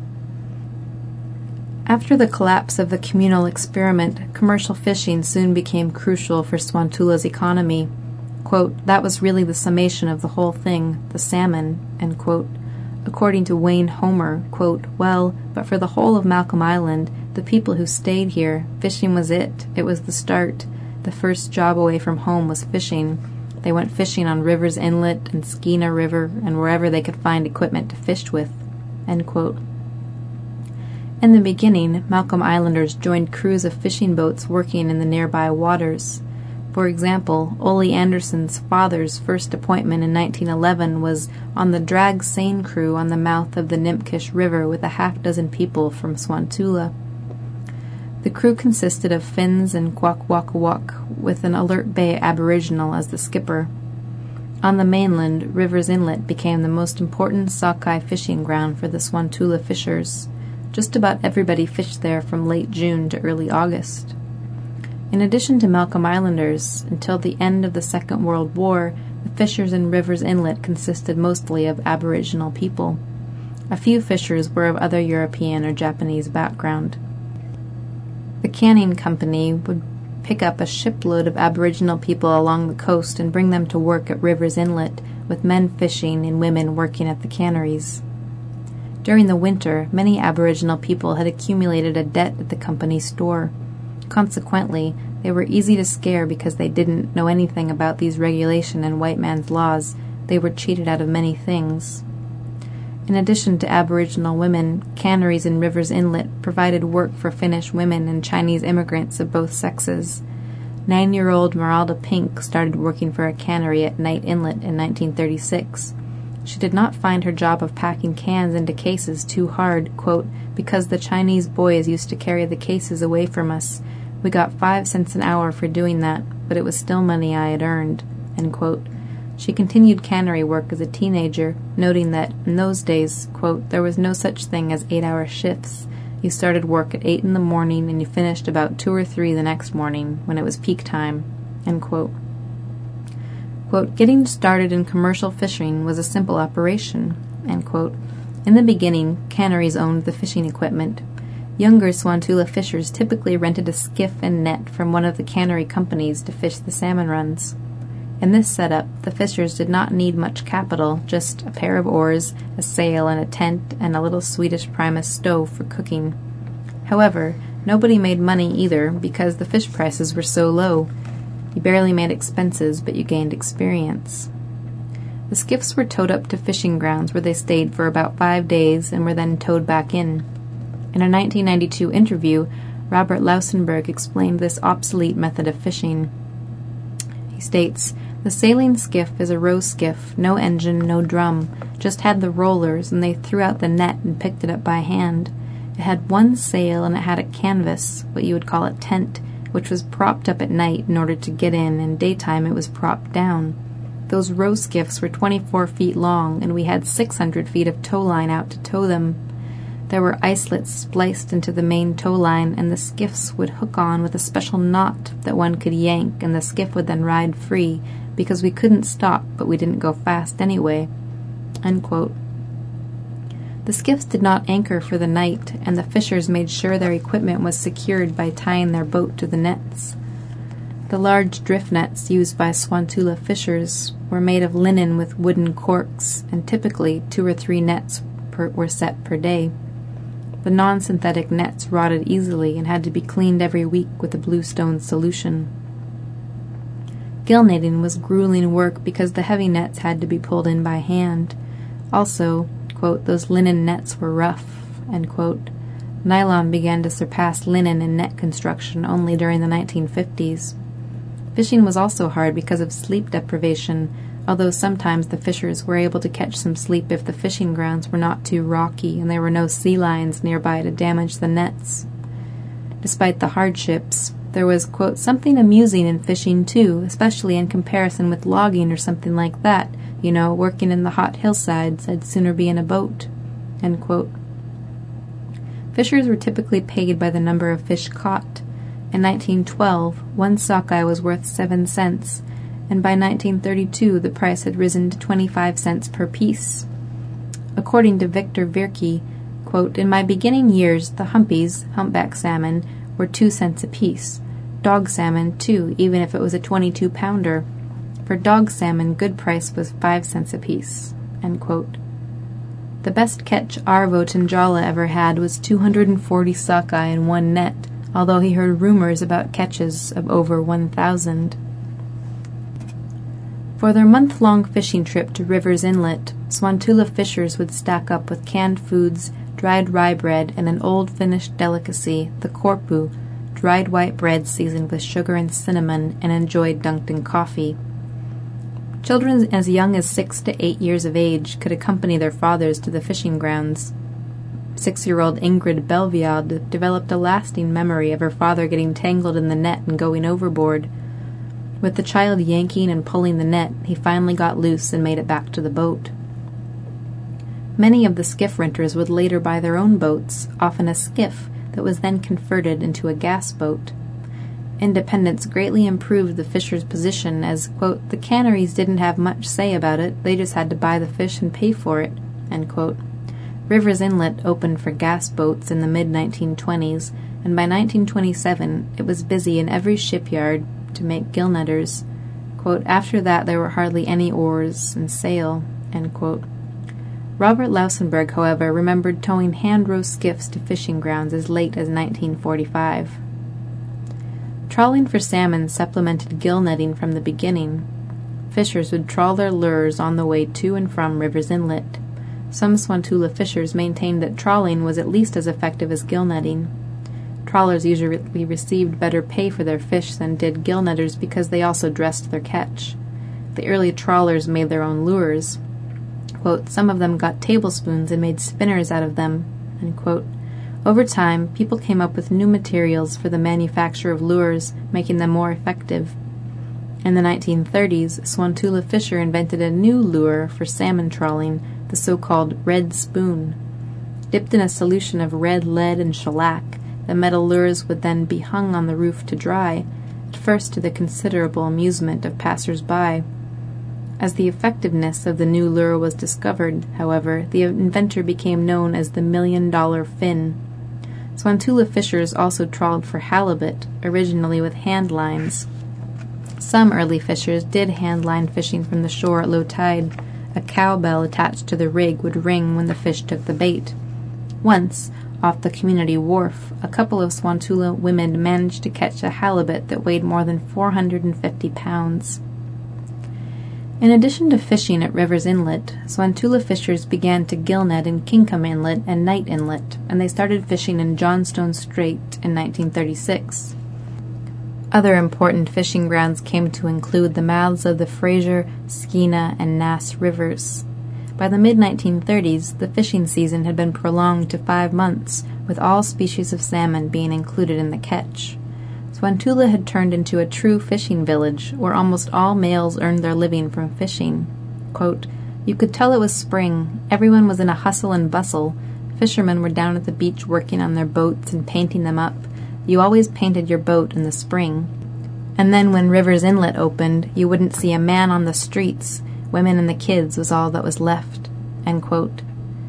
After the collapse of the communal experiment, commercial fishing soon became crucial for Swantula's economy. Quote, that was really the summation of the whole thing, the salmon, end quote. According to Wayne Homer, quote, well, but for the whole of Malcolm Island, the people who stayed here, fishing was it. It was the start. The first job away from home was fishing. They went fishing on Rivers Inlet and Skeena River and wherever they could find equipment to fish with, end quote. In the beginning, Malcolm Islanders joined crews of fishing boats working in the nearby waters. For example, Ole Anderson's father's first appointment in nineteen eleven was on the drag seine crew on the mouth of the Nimkish River with a half-dozen people from Swantula. The crew consisted of Finns and Kwakwaka'wakw, with an Alert Bay Aboriginal as the skipper. On the mainland, Rivers Inlet became the most important sockeye fishing ground for the Swantula fishers. Just about everybody fished there from late June to early August. In addition to Malcolm Islanders, until the end of the Second World War, the fishers in Rivers Inlet consisted mostly of Aboriginal people. A few fishers were of other European or Japanese background. The Canning Company would pick up a shipload of Aboriginal people along the coast and bring them to work at Rivers Inlet, with men fishing and women working at the canneries. During the winter, many Aboriginal people had accumulated a debt at the company's store. Consequently, they were easy to scare because they didn't know anything about these regulation and white man's laws. They were cheated out of many things. In addition to Aboriginal women, canneries in Rivers Inlet provided work for Finnish women and Chinese immigrants of both sexes. Nine-year-old Meralda Pink started working for a cannery at Knight Inlet in nineteen thirty-six. She did not find her job of packing cans into cases too hard, quote, because the Chinese boys used to carry the cases away from us. We got five cents an hour for doing that, but it was still money I had earned, end quote. She continued cannery work as a teenager, noting that, in those days, quote, there was no such thing as eight-hour shifts. You started work at eight in the morning and you finished about two or three the next morning, when it was peak time, end quote. Quote, getting started in commercial fishing was a simple operation, end quote. In the beginning, canneries owned the fishing equipment. Younger Swantula fishers typically rented a skiff and net from one of the cannery companies to fish the salmon runs. In this setup, the fishers did not need much capital, just a pair of oars, a sail and a tent, and a little Swedish Primus stove for cooking. However, nobody made money either because the fish prices were so low. You barely made expenses, but you gained experience. The skiffs were towed up to fishing grounds where they stayed for about five days and were then towed back in. In a nineteen ninety-two interview, Robert Lausenberg explained this obsolete method of fishing. He He states, "The sailing skiff is a row skiff, no engine, no drum, just had the rollers, and they threw out the net and picked it up by hand. It had one sail, and it had a canvas, what you would call a tent, which was propped up at night in order to get in, and daytime it was propped down. Those row skiffs were twenty-four feet long, and we had six hundred feet of tow line out to tow them. There were islets spliced into the main tow line, and the skiffs would hook on with a special knot that one could yank, and the skiff would then ride free, because we couldn't stop, but we didn't go fast anyway." Unquote. The skiffs did not anchor for the night, and the fishers made sure their equipment was secured by tying their boat to the nets. The large drift nets used by Swantula fishers were made of linen with wooden corks, and typically two or three nets per, were set per day. The non-synthetic nets rotted easily and had to be cleaned every week with a bluestone solution. Gill netting was grueling work because the heavy nets had to be pulled in by hand. Also, quote, "those linen nets were rough," end quote. Nylon began to surpass linen in net construction only during the nineteen fifties. Fishing was also hard because of sleep deprivation, although sometimes the fishers were able to catch some sleep if the fishing grounds were not too rocky and there were no sea lions nearby to damage the nets. Despite the hardships, there was, quote, "something amusing in fishing too, especially in comparison with logging or something like that. You know, working in the hot hillsides, I'd sooner be in a boat," end quote. Fishers were typically paid by the number of fish caught. In nineteen twelve, one sockeye was worth seven cents, and by nineteen thirty-two the price had risen to twenty-five cents per piece. According to Victor Virke, quote, "in my beginning years, the humpies, humpback salmon, were two cents apiece. Dog salmon, too, even if it was a twenty-two pounder. For dog salmon, good price was five cents apiece," end quote. The best catch Arvo Tinjala ever had was two hundred forty sockeye in one net, although he heard rumors about catches of over one thousand. For their month-long fishing trip to Rivers Inlet, Swantula fishers would stack up with canned foods, dried rye bread, and an old Finnish delicacy, the korpu, dried white bread seasoned with sugar and cinnamon and enjoyed dunked in coffee. Children as young as six to eight years of age could accompany their fathers to the fishing grounds. Six-year-old Ingrid Belviad developed a lasting memory of her father getting tangled in the net and going overboard. With the child yanking and pulling the net, he finally got loose and made it back to the boat. Many of the skiff renters would later buy their own boats, often a skiff that was then converted into a gas boat. Independence greatly improved the fishers' position as, quote, "the canneries didn't have much say about it, they just had to buy the fish and pay for it," end quote. Rivers Inlet opened for gas boats in the mid nineteen twenties, and by nineteen twenty-seven it was busy in every shipyard to make gill netters. Quote, "after that there were hardly any oars and sail," end quote. Robert Lausenberg, however, remembered towing hand-row skiffs to fishing grounds as late as nineteen forty-five. Trawling for salmon supplemented gill netting from the beginning. Fishers would trawl their lures on the way to and from Rivers Inlet. Some Swantula fishers maintained that trawling was at least as effective as gill netting. Trawlers usually received better pay for their fish than did gill netters because they also dressed their catch. The early trawlers made their own lures. Quote, "some of them got tablespoons and made spinners out of them," end quote. Over time, people came up with new materials for the manufacture of lures, making them more effective. In the nineteen thirties, Swantula Fisher invented a new lure for salmon trawling, the so-called red spoon. Dipped in a solution of red lead and shellac, the metal lures would then be hung on the roof to dry, at first to the considerable amusement of passers-by. As the effectiveness of the new lure was discovered, however, the inventor became known as the million-dollar fin. Swantula fishers also trawled for halibut, originally with hand lines. Some early fishers did hand-line fishing from the shore at low tide. A cowbell attached to the rig would ring when the fish took the bait. Once, off the community wharf, a couple of Swantula women managed to catch a halibut that weighed more than four hundred fifty pounds. In addition to fishing at Rivers Inlet, Swantula fishers began to gill net in Kinkum Inlet and Knight Inlet, and they started fishing in Johnstone Strait in nineteen thirty-six. Other important fishing grounds came to include the mouths of the Fraser, Skeena, and Nass rivers. By the mid nineteen thirties, the fishing season had been prolonged to five months, with all species of salmon being included in the catch. Swantula had turned into a true fishing village, where almost all males earned their living from fishing. Quote, "You could tell it was spring. Everyone was in a hustle and bustle. Fishermen were down at the beach working on their boats and painting them up. You always painted your boat in the spring. And then when Rivers Inlet opened, you wouldn't see a man on the streets. Women and the kids was all that was left." End quote.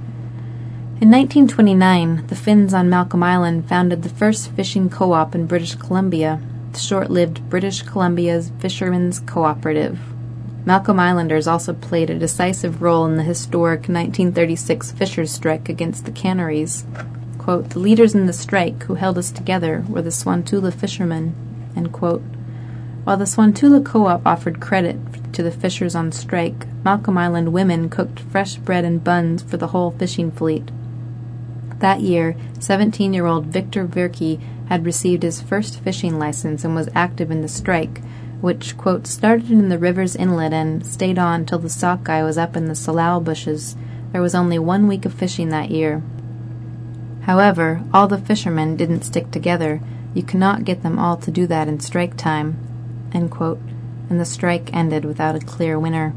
In nineteen twenty-nine, the Finns on Malcolm Island founded the first fishing co-op in British Columbia, the short-lived British Columbia's Fishermen's Cooperative. Malcolm Islanders also played a decisive role in the historic nineteen thirty-six fishers' strike against the canneries. Quote, "The leaders in the strike who held us together were the Swantula fishermen." End quote. While the Swantula Co-op offered credit to the fishers on strike, Malcolm Island women cooked fresh bread and buns for the whole fishing fleet. That year, seventeen-year-old Victor Verkey had received his first fishing license and was active in the strike, which, quote, "started in the Rivers Inlet and stayed on till the sockeye was up in the salal bushes. There was only one week of fishing that year." However, all the fishermen didn't stick together. You cannot get them all to do that in strike time. End quote. And the strike ended without a clear winner.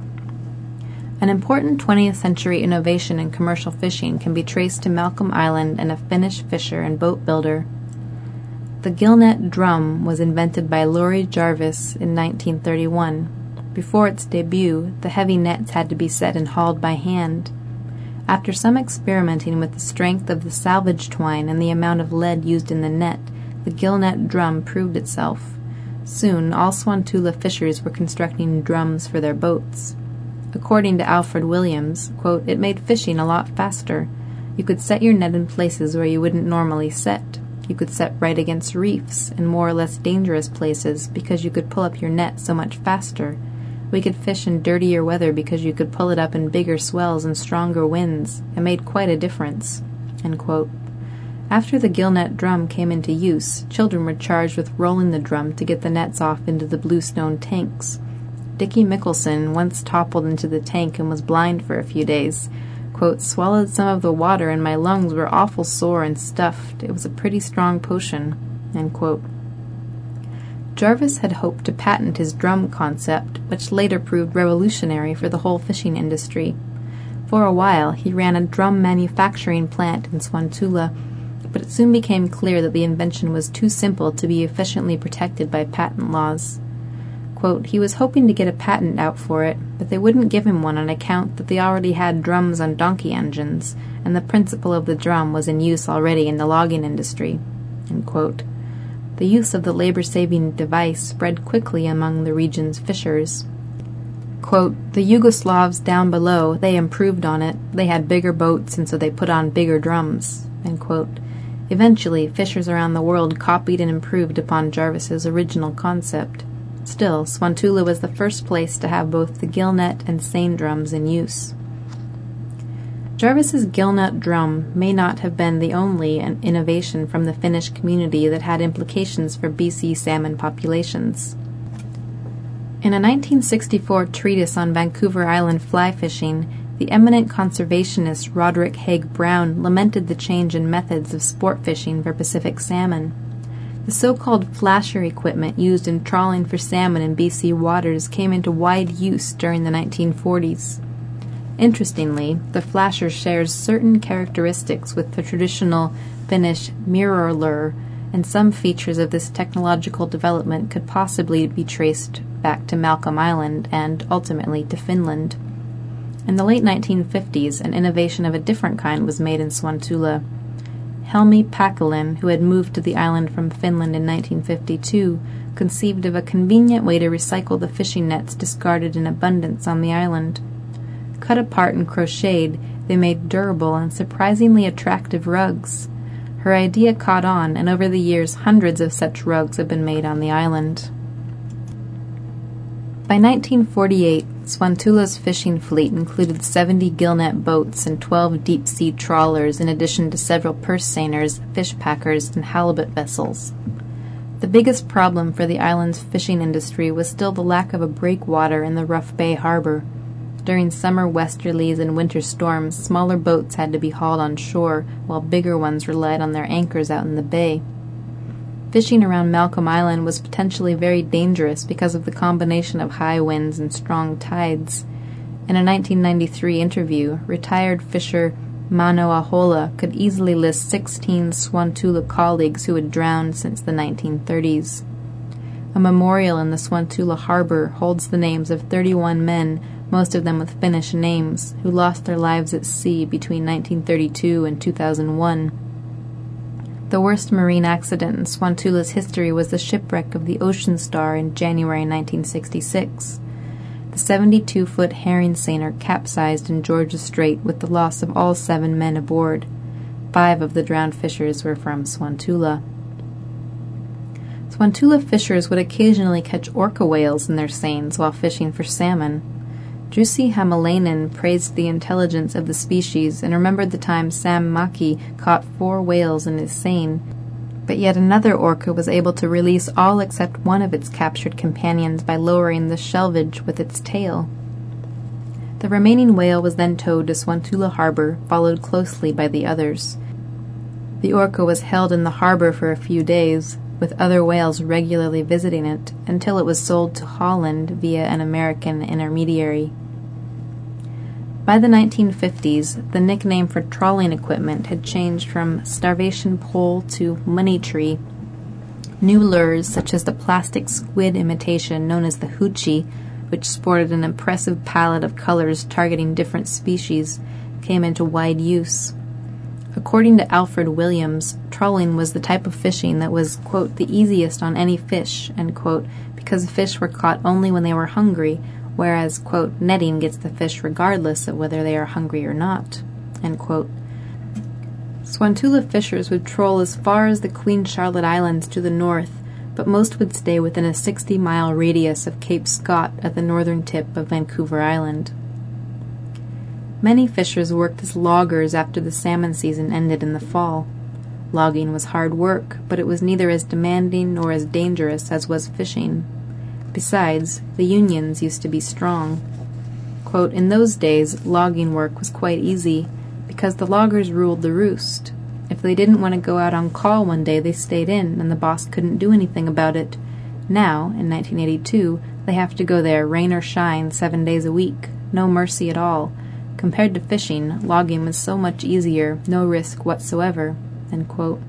An important twentieth century innovation in commercial fishing can be traced to Malcolm Island and a Finnish fisher and boat builder. The gillnet drum was invented by Laurie Jarvis in nineteen thirty-one. Before its debut, the heavy nets had to be set and hauled by hand. After some experimenting with the strength of the salvage twine and the amount of lead used in the net, the gillnet drum proved itself. Soon, all Swantula fishers were constructing drums for their boats. According to Alfred Williams, quote, "It made fishing a lot faster. You could set your net in places where you wouldn't normally set. You could set right against reefs and more or less dangerous places because you could pull up your net so much faster. We could fish in dirtier weather because you could pull it up in bigger swells and stronger winds. It made quite a difference." End quote. After the gillnet drum came into use, children were charged with rolling the drum to get the nets off into the bluestone tanks. Dickie Mickelson once toppled into the tank and was blind for a few days. Quote, "Swallowed some of the water and my lungs were awful sore and stuffed. It was a pretty strong potion." End quote. Jarvis had hoped to patent his drum concept, which later proved revolutionary for the whole fishing industry. For a while, he ran a drum manufacturing plant in Swantula, but it soon became clear that the invention was too simple to be efficiently protected by patent laws. Quote, "He was hoping to get a patent out for it, but they wouldn't give him one on account that they already had drums on donkey engines, and the principle of the drum was in use already in the logging industry." End quote. The use of the labor-saving device spread quickly among the region's fishers. Quote, "The Yugoslavs down below, they improved on it. They had bigger boats, and so they put on bigger drums." End quote. Eventually, fishers around the world copied and improved upon Jarvis's original concept. Still, Swantula was the first place to have both the gillnet and seine drums in use. Jarvis's gillnet drum may not have been the only innovation from the Finnish community that had implications for B C salmon populations. In a nineteen sixty-four treatise on Vancouver Island fly fishing, the eminent conservationist Roderick Haig Brown lamented the change in methods of sport fishing for Pacific salmon. The so-called flasher equipment used in trawling for salmon in B C waters came into wide use during the nineteen forties. Interestingly, the flasher shares certain characteristics with the traditional Finnish mirror lure, and some features of this technological development could possibly be traced back to Malcolm Island and, ultimately, to Finland. In the late nineteen fifties, an innovation of a different kind was made in Swantula. Helmi Pakalin, who had moved to the island from Finland in nineteen fifty-two, conceived of a convenient way to recycle the fishing nets discarded in abundance on the island. Cut apart and crocheted, they made durable and surprisingly attractive rugs. Her idea caught on, and over the years hundreds of such rugs have been made on the island. By nineteen forty-eight, Swantula's fishing fleet included seventy gillnet boats and twelve deep-sea trawlers in addition to several purse seiners, fish packers, and halibut vessels. The biggest problem for the island's fishing industry was still the lack of a breakwater in the rough bay harbor. During summer westerlies and winter storms, smaller boats had to be hauled on shore, while bigger ones relied on their anchors out in the bay. Fishing around Malcolm Island was potentially very dangerous because of the combination of high winds and strong tides. In a nineteen ninety-three interview, retired fisher Mano Ahola could easily list sixteen Swantula colleagues who had drowned since the nineteen thirties. A memorial in the Swantula harbor holds the names of thirty-one men, most of them with Finnish names, who lost their lives at sea between nineteen thirty-two and two thousand one. The worst marine accident in Swantula's history was the shipwreck of the Ocean Star in January nineteen sixty-six. The seventy-two-foot herring seiner capsized in Georgia Strait with the loss of all seven men aboard. Five of the drowned fishers were from Swantula. Swantula fishers would occasionally catch orca whales in their seines while fishing for salmon. Jussi Hämäläinen praised the intelligence of the species and remembered the time Sam Maki caught four whales in his seine, but yet another orca was able to release all except one of its captured companions by lowering the shelvage with its tail. The remaining whale was then towed to Swantula harbor, followed closely by the others. The orca was held in the harbor for a few days, with other whales regularly visiting it, until it was sold to Holland via an American intermediary. By the nineteen fifties, the nickname for trawling equipment had changed from starvation pole to money tree. New lures, such as the plastic squid imitation known as the hoochie, which sported an impressive palette of colors targeting different species, came into wide use. According to Alfred Williams, trawling was the type of fishing that was, quote, the easiest on any fish, end quote, because the fish were caught only when they were hungry, whereas, quote, netting gets the fish regardless of whether they are hungry or not, end quote. Swantula fishers would troll as far as the Queen Charlotte Islands to the north, but most would stay within a sixty-mile radius of Cape Scott at the northern tip of Vancouver Island. Many fishers worked as loggers after the salmon season ended in the fall. Logging was hard work, but it was neither as demanding nor as dangerous as was fishing. Besides, the unions used to be strong. Quote, in those days, logging work was quite easy, because the loggers ruled the roost. If they didn't want to go out on call one day, they stayed in, and the boss couldn't do anything about it. Now, in nineteen eighty-two, they have to go there rain or shine seven days a week. No mercy at all. Compared to fishing, logging was so much easier, no risk whatsoever, end quote.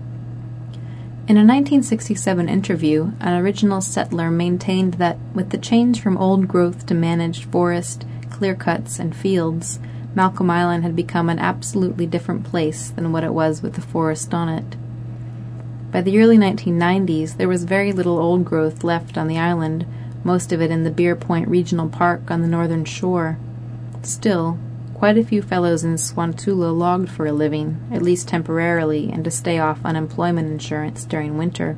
In a nineteen sixty-seven interview, an original settler maintained that, with the change from old growth to managed forest, clear-cuts, and fields, Malcolm Island had become an absolutely different place than what it was with the forest on it. By the early nineteen nineties, there was very little old growth left on the island, most of it in the Beer Point Regional Park on the northern shore. Still, quite a few fellows in Swantula logged for a living, at least temporarily, and to stay off unemployment insurance during winter.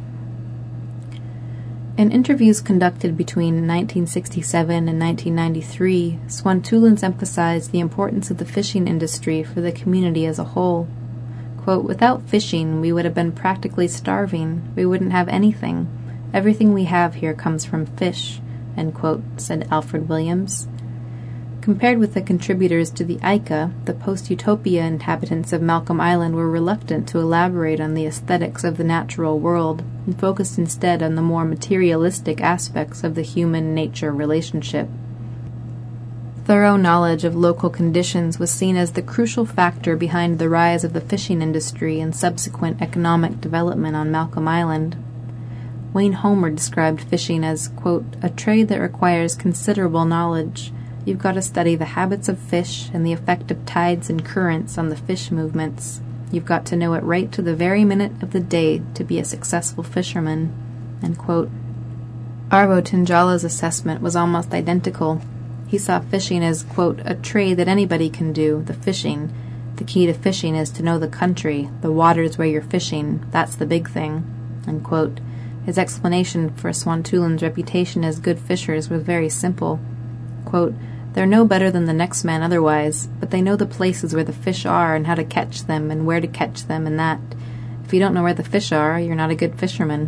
In interviews conducted between nineteen sixty-seven and nineteen ninety-three, Swantulans emphasized the importance of the fishing industry for the community as a whole. Quote, without fishing, we would have been practically starving. We wouldn't have anything. Everything we have here comes from fish, end quote, said Alfred Williams. Compared with the contributors to the I C A, the post-utopia inhabitants of Malcolm Island were reluctant to elaborate on the aesthetics of the natural world and focused instead on the more materialistic aspects of the human-nature relationship. Thorough knowledge of local conditions was seen as the crucial factor behind the rise of the fishing industry and subsequent economic development on Malcolm Island. Wayne Homer described fishing as, quote, a trade that requires considerable knowledge. You've got to study the habits of fish and the effect of tides and currents on the fish movements. You've got to know it right to the very minute of the day to be a successful fisherman, end quote. Arvo Tinjala's assessment was almost identical. He saw fishing as, quote, a trade that anybody can do, the fishing. The key to fishing is to know the country, the waters where you're fishing. That's the big thing, end quote. His explanation for Swantulans' reputation as good fishers was very simple. Quote, they're no better than the next man otherwise, but they know the places where the fish are and how to catch them and where to catch them and that. If you don't know where the fish are, you're not a good fisherman,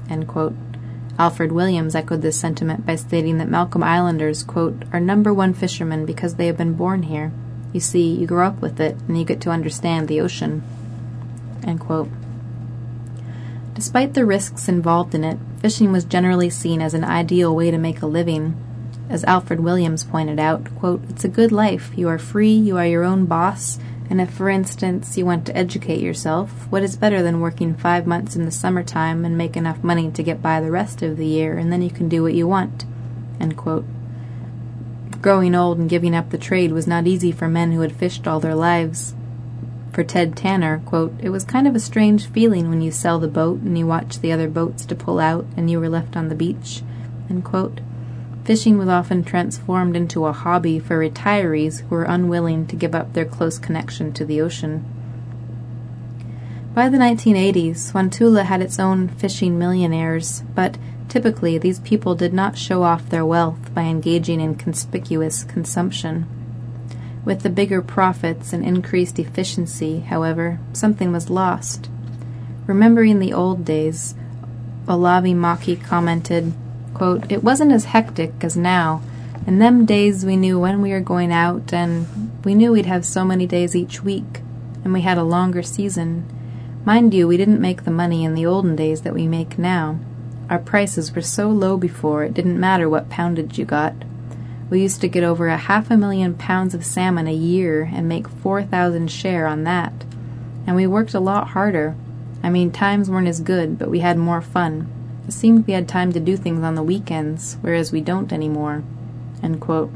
end quote. Alfred Williams echoed this sentiment by stating that Malcolm Islanders, quote, are number one fishermen because they have been born here. You see, you grow up with it, and you get to understand the ocean, end quote. Despite the risks involved in it, fishing was generally seen as an ideal way to make a living. As Alfred Williams pointed out, quote, it's a good life. You are free, you are your own boss, and if, for instance, you want to educate yourself, what is better than working five months in the summertime and make enough money to get by the rest of the year, and then you can do what you want, end quote. Growing old and giving up the trade was not easy for men who had fished all their lives. For Ted Tanner, quote, it was kind of a strange feeling when you sell the boat and you watch the other boats to pull out and you were left on the beach, end quote. Fishing was often transformed into a hobby for retirees who were unwilling to give up their close connection to the ocean. By the nineteen eighties, Swantula had its own fishing millionaires, but typically these people did not show off their wealth by engaging in conspicuous consumption. With the bigger profits and increased efficiency, however, something was lost. Remembering the old days, Olavi Maki commented, quote, it wasn't as hectic as now. In them days we knew when we were going out, and we knew we'd have so many days each week, and we had a longer season. Mind you, we didn't make the money in the olden days that we make now. Our prices were so low before, it didn't matter what poundage you got. We used to get over a half a million pounds of salmon a year and make four thousand share on that. And we worked a lot harder. I mean, times weren't as good, but we had more fun. It seemed we had time to do things on the weekends, whereas we don't anymore, end quote.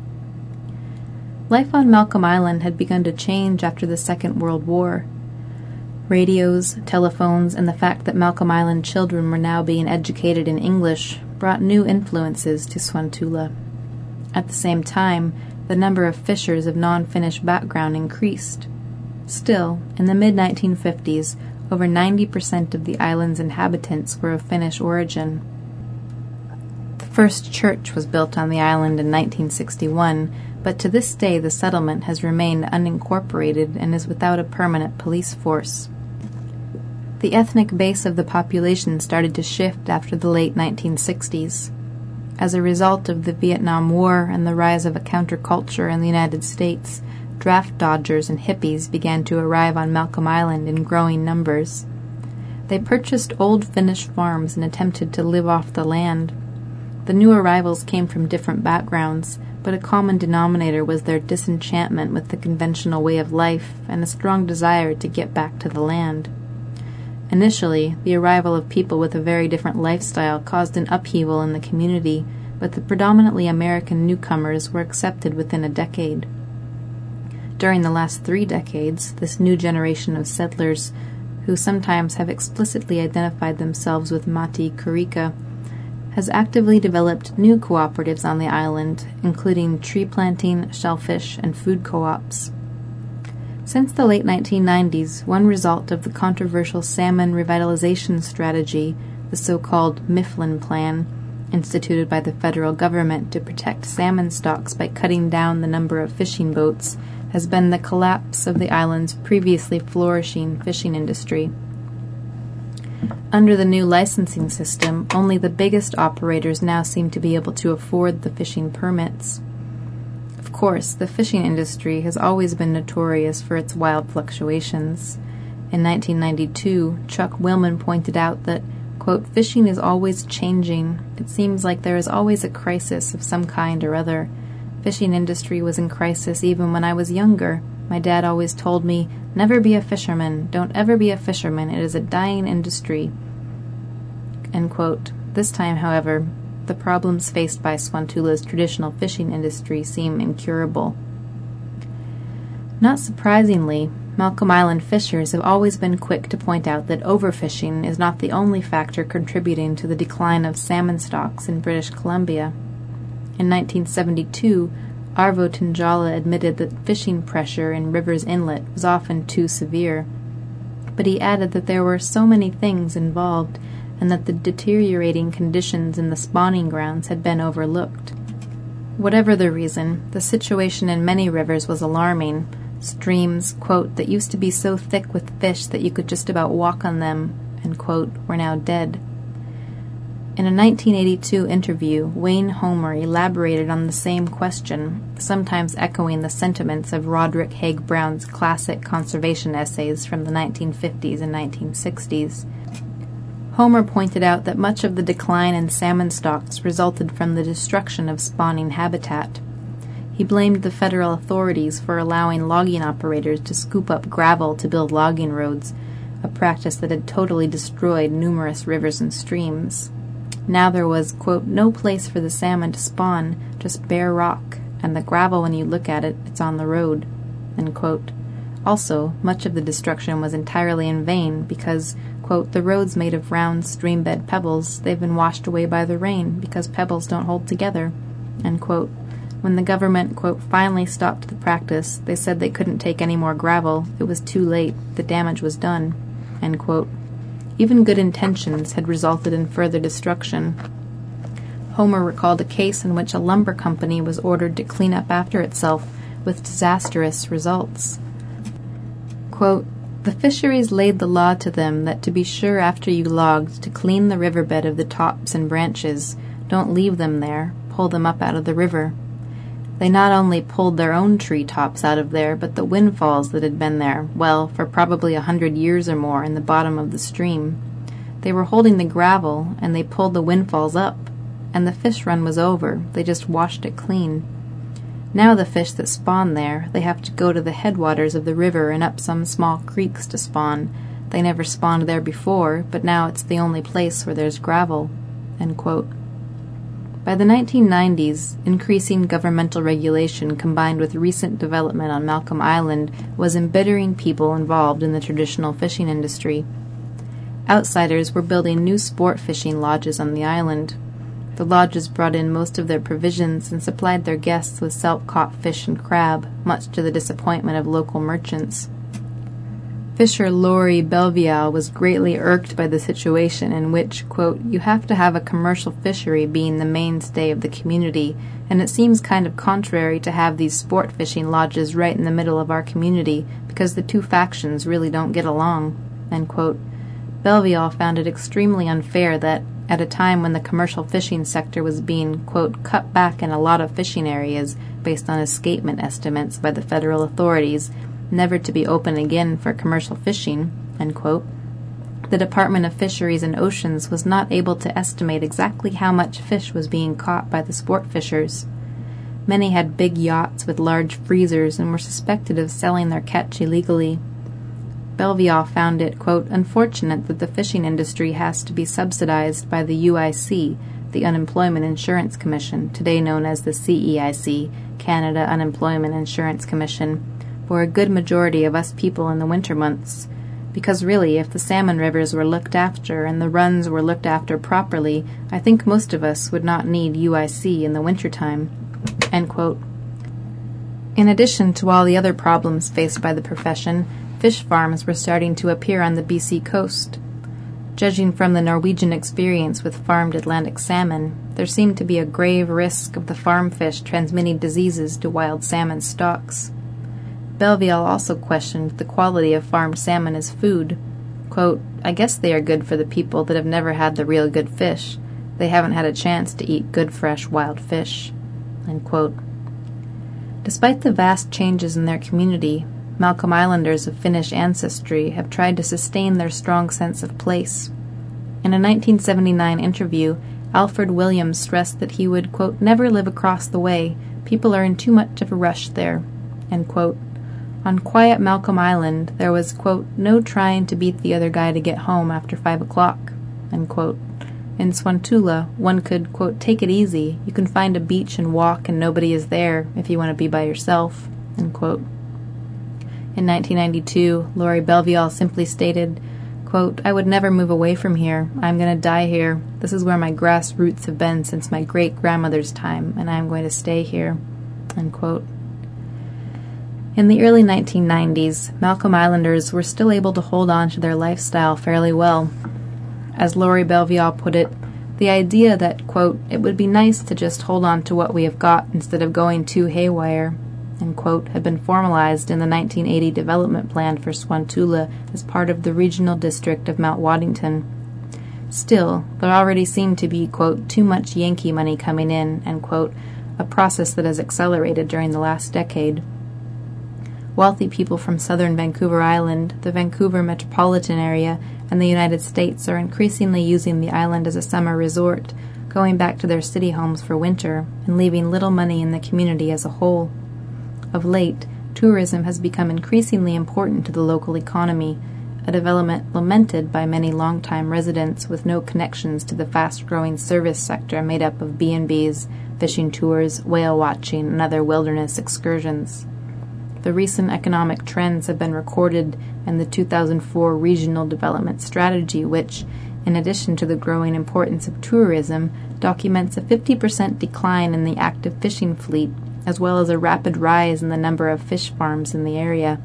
Life on Malcolm Island had begun to change after the Second World War. Radios, telephones, and the fact that Malcolm Island children were now being educated in English brought new influences to Swantula. At the same time, the number of fishers of non-Finnish background increased. Still, in the mid nineteen fifties, over ninety percent of the island's inhabitants were of Finnish origin. The first church was built on the island in nineteen sixty-one, but to this day the settlement has remained unincorporated and is without a permanent police force. The ethnic base of the population started to shift after the late nineteen sixties. As a result of the Vietnam War and the rise of a counterculture in the United States, draft dodgers and hippies began to arrive on Malcolm Island in growing numbers. They purchased old Finnish farms and attempted to live off the land. The new arrivals came from different backgrounds, but a common denominator was their disenchantment with the conventional way of life and a strong desire to get back to the land. Initially, the arrival of people with a very different lifestyle caused an upheaval in the community, but the predominantly American newcomers were accepted within a decade. During the last three decades, this new generation of settlers, who sometimes have explicitly identified themselves with Mati Kurika, has actively developed new cooperatives on the island, including tree planting, shellfish, and food co-ops. Since the late nineteen nineties, one result of the controversial salmon revitalization strategy, the so-called Mifflin Plan, instituted by the federal government to protect salmon stocks by cutting down the number of fishing boats, has been the collapse of the island's previously flourishing fishing industry. Under the new licensing system, only the biggest operators now seem to be able to afford the fishing permits. Of course, the fishing industry has always been notorious for its wild fluctuations. In nineteen ninety-two, Chuck Willman pointed out that, quote, fishing is always changing. It seems like there is always a crisis of some kind or other. Fishing industry was in crisis even when I was younger. My dad always told me, never be a fisherman. Don't ever be a fisherman. It is a dying industry. End quote. This time, however, the problems faced by Swantula's traditional fishing industry seem incurable. Not surprisingly, Malcolm Island fishers have always been quick to point out that overfishing is not the only factor contributing to the decline of salmon stocks in British Columbia. In nineteen seventy-two, Arvo Tinjala admitted that fishing pressure in Rivers Inlet was often too severe, but he added that there were so many things involved and that the deteriorating conditions in the spawning grounds had been overlooked. Whatever the reason, the situation in many rivers was alarming. Streams, quote, that used to be so thick with fish that you could just about walk on them, end quote, were now dead. In a nineteen eighty-two interview, Wayne Homer elaborated on the same question, sometimes echoing the sentiments of Roderick Haig Brown's classic conservation essays from the nineteen fifties and nineteen sixties. Homer pointed out that much of the decline in salmon stocks resulted from the destruction of spawning habitat. He blamed the federal authorities for allowing logging operators to scoop up gravel to build logging roads, a practice that had totally destroyed numerous rivers and streams. Now there was, quote, no place for the salmon to spawn, just bare rock, and the gravel, when you look at it, it's on the road, end quote. Also, much of the destruction was entirely in vain because, quote, the roads made of round streambed pebbles, they've been washed away by the rain because pebbles don't hold together, end quote. When the government, quote, finally stopped the practice, they said they couldn't take any more gravel. It was too late. The damage was done, end quote. Even good intentions had resulted in further destruction. Homer recalled a case in which a lumber company was ordered to clean up after itself with disastrous results. Quote, the fisheries laid the law to them that to be sure after you logged to clean the riverbed of the tops and branches, don't leave them there, pull them up out of the river. They not only pulled their own tree tops out of there, but the windfalls that had been there, well, for probably a hundred years or more in the bottom of the stream. They were holding the gravel, and they pulled the windfalls up, and the fish run was over. They just washed it clean. Now the fish that spawn there, they have to go to the headwaters of the river and up some small creeks to spawn. They never spawned there before, but now it's the only place where there's gravel, end quote. By the nineteen nineties, increasing governmental regulation combined with recent development on Malcolm Island was embittering people involved in the traditional fishing industry. Outsiders were building new sport fishing lodges on the island. The lodges brought in most of their provisions and supplied their guests with salt-caught fish and crab, much to the disappointment of local merchants. Fisher Laurie Belvial was greatly irked by the situation in which, quote, you have to have a commercial fishery being the mainstay of the community, and it seems kind of contrary to have these sport fishing lodges right in the middle of our community because the two factions really don't get along, end quote. Belvial found it extremely unfair that, at a time when the commercial fishing sector was being, quote, cut back in a lot of fishing areas based on escapement estimates by the federal authorities, never to be open again for commercial fishing, end quote, the Department of Fisheries and Oceans was not able to estimate exactly how much fish was being caught by the sport fishers. Many had big yachts with large freezers and were suspected of selling their catch illegally. Belvial found it, quote, unfortunate that the fishing industry has to be subsidized by the U I C, the Unemployment Insurance Commission, today known as the C E I C, Canada Unemployment Insurance Commission, for a good majority of us people in the winter months. Because really, if the salmon rivers were looked after and the runs were looked after properly, I think most of us would not need U I C in the wintertime, end quote. In addition to all the other problems faced by the profession, fish farms were starting to appear on the B C coast. Judging from the Norwegian experience with farmed Atlantic salmon, there seemed to be a grave risk of the farm fish transmitting diseases to wild salmon stocks. Belvial also questioned the quality of farmed salmon as food. Quote, I guess they are good for the people that have never had the real good fish. They haven't had a chance to eat good fresh wild fish, end quote. Despite the vast changes in their community, Malcolm Islanders of Finnish ancestry have tried to sustain their strong sense of place. In a nineteen seventy-nine interview, Alfred Williams stressed that he would, quote, never live across the way. People are in too much of a rush there, end quote. On quiet Malcolm Island, there was, quote, no trying to beat the other guy to get home after five o'clock, end quote. In Swantula, one could, quote, take it easy. You can find a beach and walk and nobody is there if you want to be by yourself, end quote. In nineteen ninety-two, Laurie Belvial simply stated, quote, I would never move away from here. I'm going to die here. This is where my grass roots have been since my great-grandmother's time, and I am going to stay here, end quote. In the early nineteen nineties, Malcolm Islanders were still able to hold on to their lifestyle fairly well. As Laurie Belvial put it, the idea that, quote, it would be nice to just hold on to what we have got instead of going too haywire, end quote, had been formalized in the nineteen eighty development plan for Swantula as part of the regional district of Mount Waddington. Still, there already seemed to be, quote, too much Yankee money coming in, end quote, a process that has accelerated during the last decade. Wealthy people from southern Vancouver Island, the Vancouver metropolitan area, and the United States are increasingly using the island as a summer resort, going back to their city homes for winter, and leaving little money in the community as a whole. Of late, tourism has become increasingly important to the local economy, a development lamented by many longtime residents with no connections to the fast-growing service sector made up of B and Bs, fishing tours, whale watching, and other wilderness excursions. The recent economic trends have been recorded in the two thousand four Regional Development Strategy, which, in addition to the growing importance of tourism, documents a fifty percent decline in the active fishing fleet, as well as a rapid rise in the number of fish farms in the area.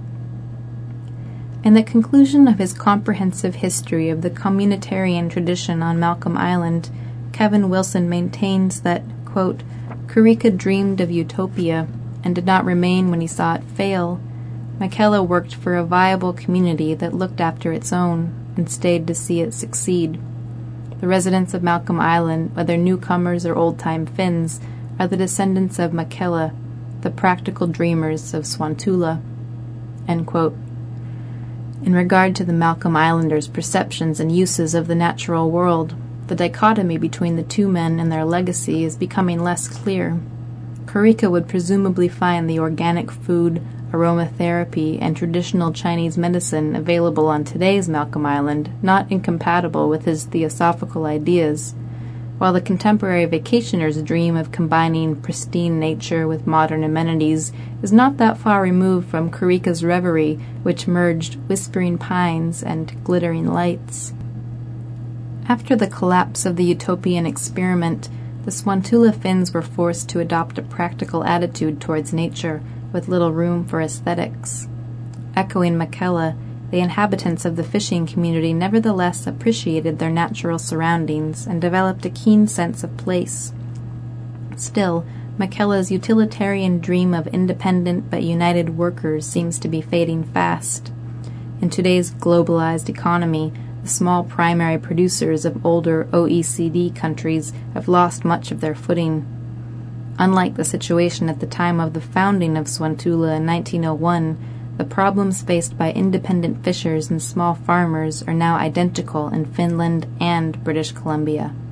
In the conclusion of his comprehensive history of the communitarian tradition on Malcolm Island, Kevin Wilson maintains that, quote, Corica dreamed of utopia and did not remain when he saw it fail. Makela worked for a viable community that looked after its own and stayed to see it succeed. The residents of Malcolm Island, whether newcomers or old-time Finns, are the descendants of Makela, the practical dreamers of Swantula. End quote. In regard to the Malcolm Islanders' perceptions and uses of the natural world, the dichotomy between the two men and their legacy is becoming less clear. Corica would presumably find the organic food, aromatherapy, and traditional Chinese medicine available on today's Malcolm Island not incompatible with his theosophical ideas, while the contemporary vacationer's dream of combining pristine nature with modern amenities is not that far removed from Corica's reverie, which merged whispering pines and glittering lights. After the collapse of the utopian experiment, the Swantula Finns were forced to adopt a practical attitude towards nature, with little room for aesthetics. Echoing Makela, the inhabitants of the fishing community nevertheless appreciated their natural surroundings and developed a keen sense of place. Still, Makela's utilitarian dream of independent but united workers seems to be fading fast. In today's globalized economy, the small primary producers of older O E C D countries have lost much of their footing. Unlike the situation at the time of the founding of Swantula in nineteen oh one, the problems faced by independent fishers and small farmers are now identical in Finland and British Columbia.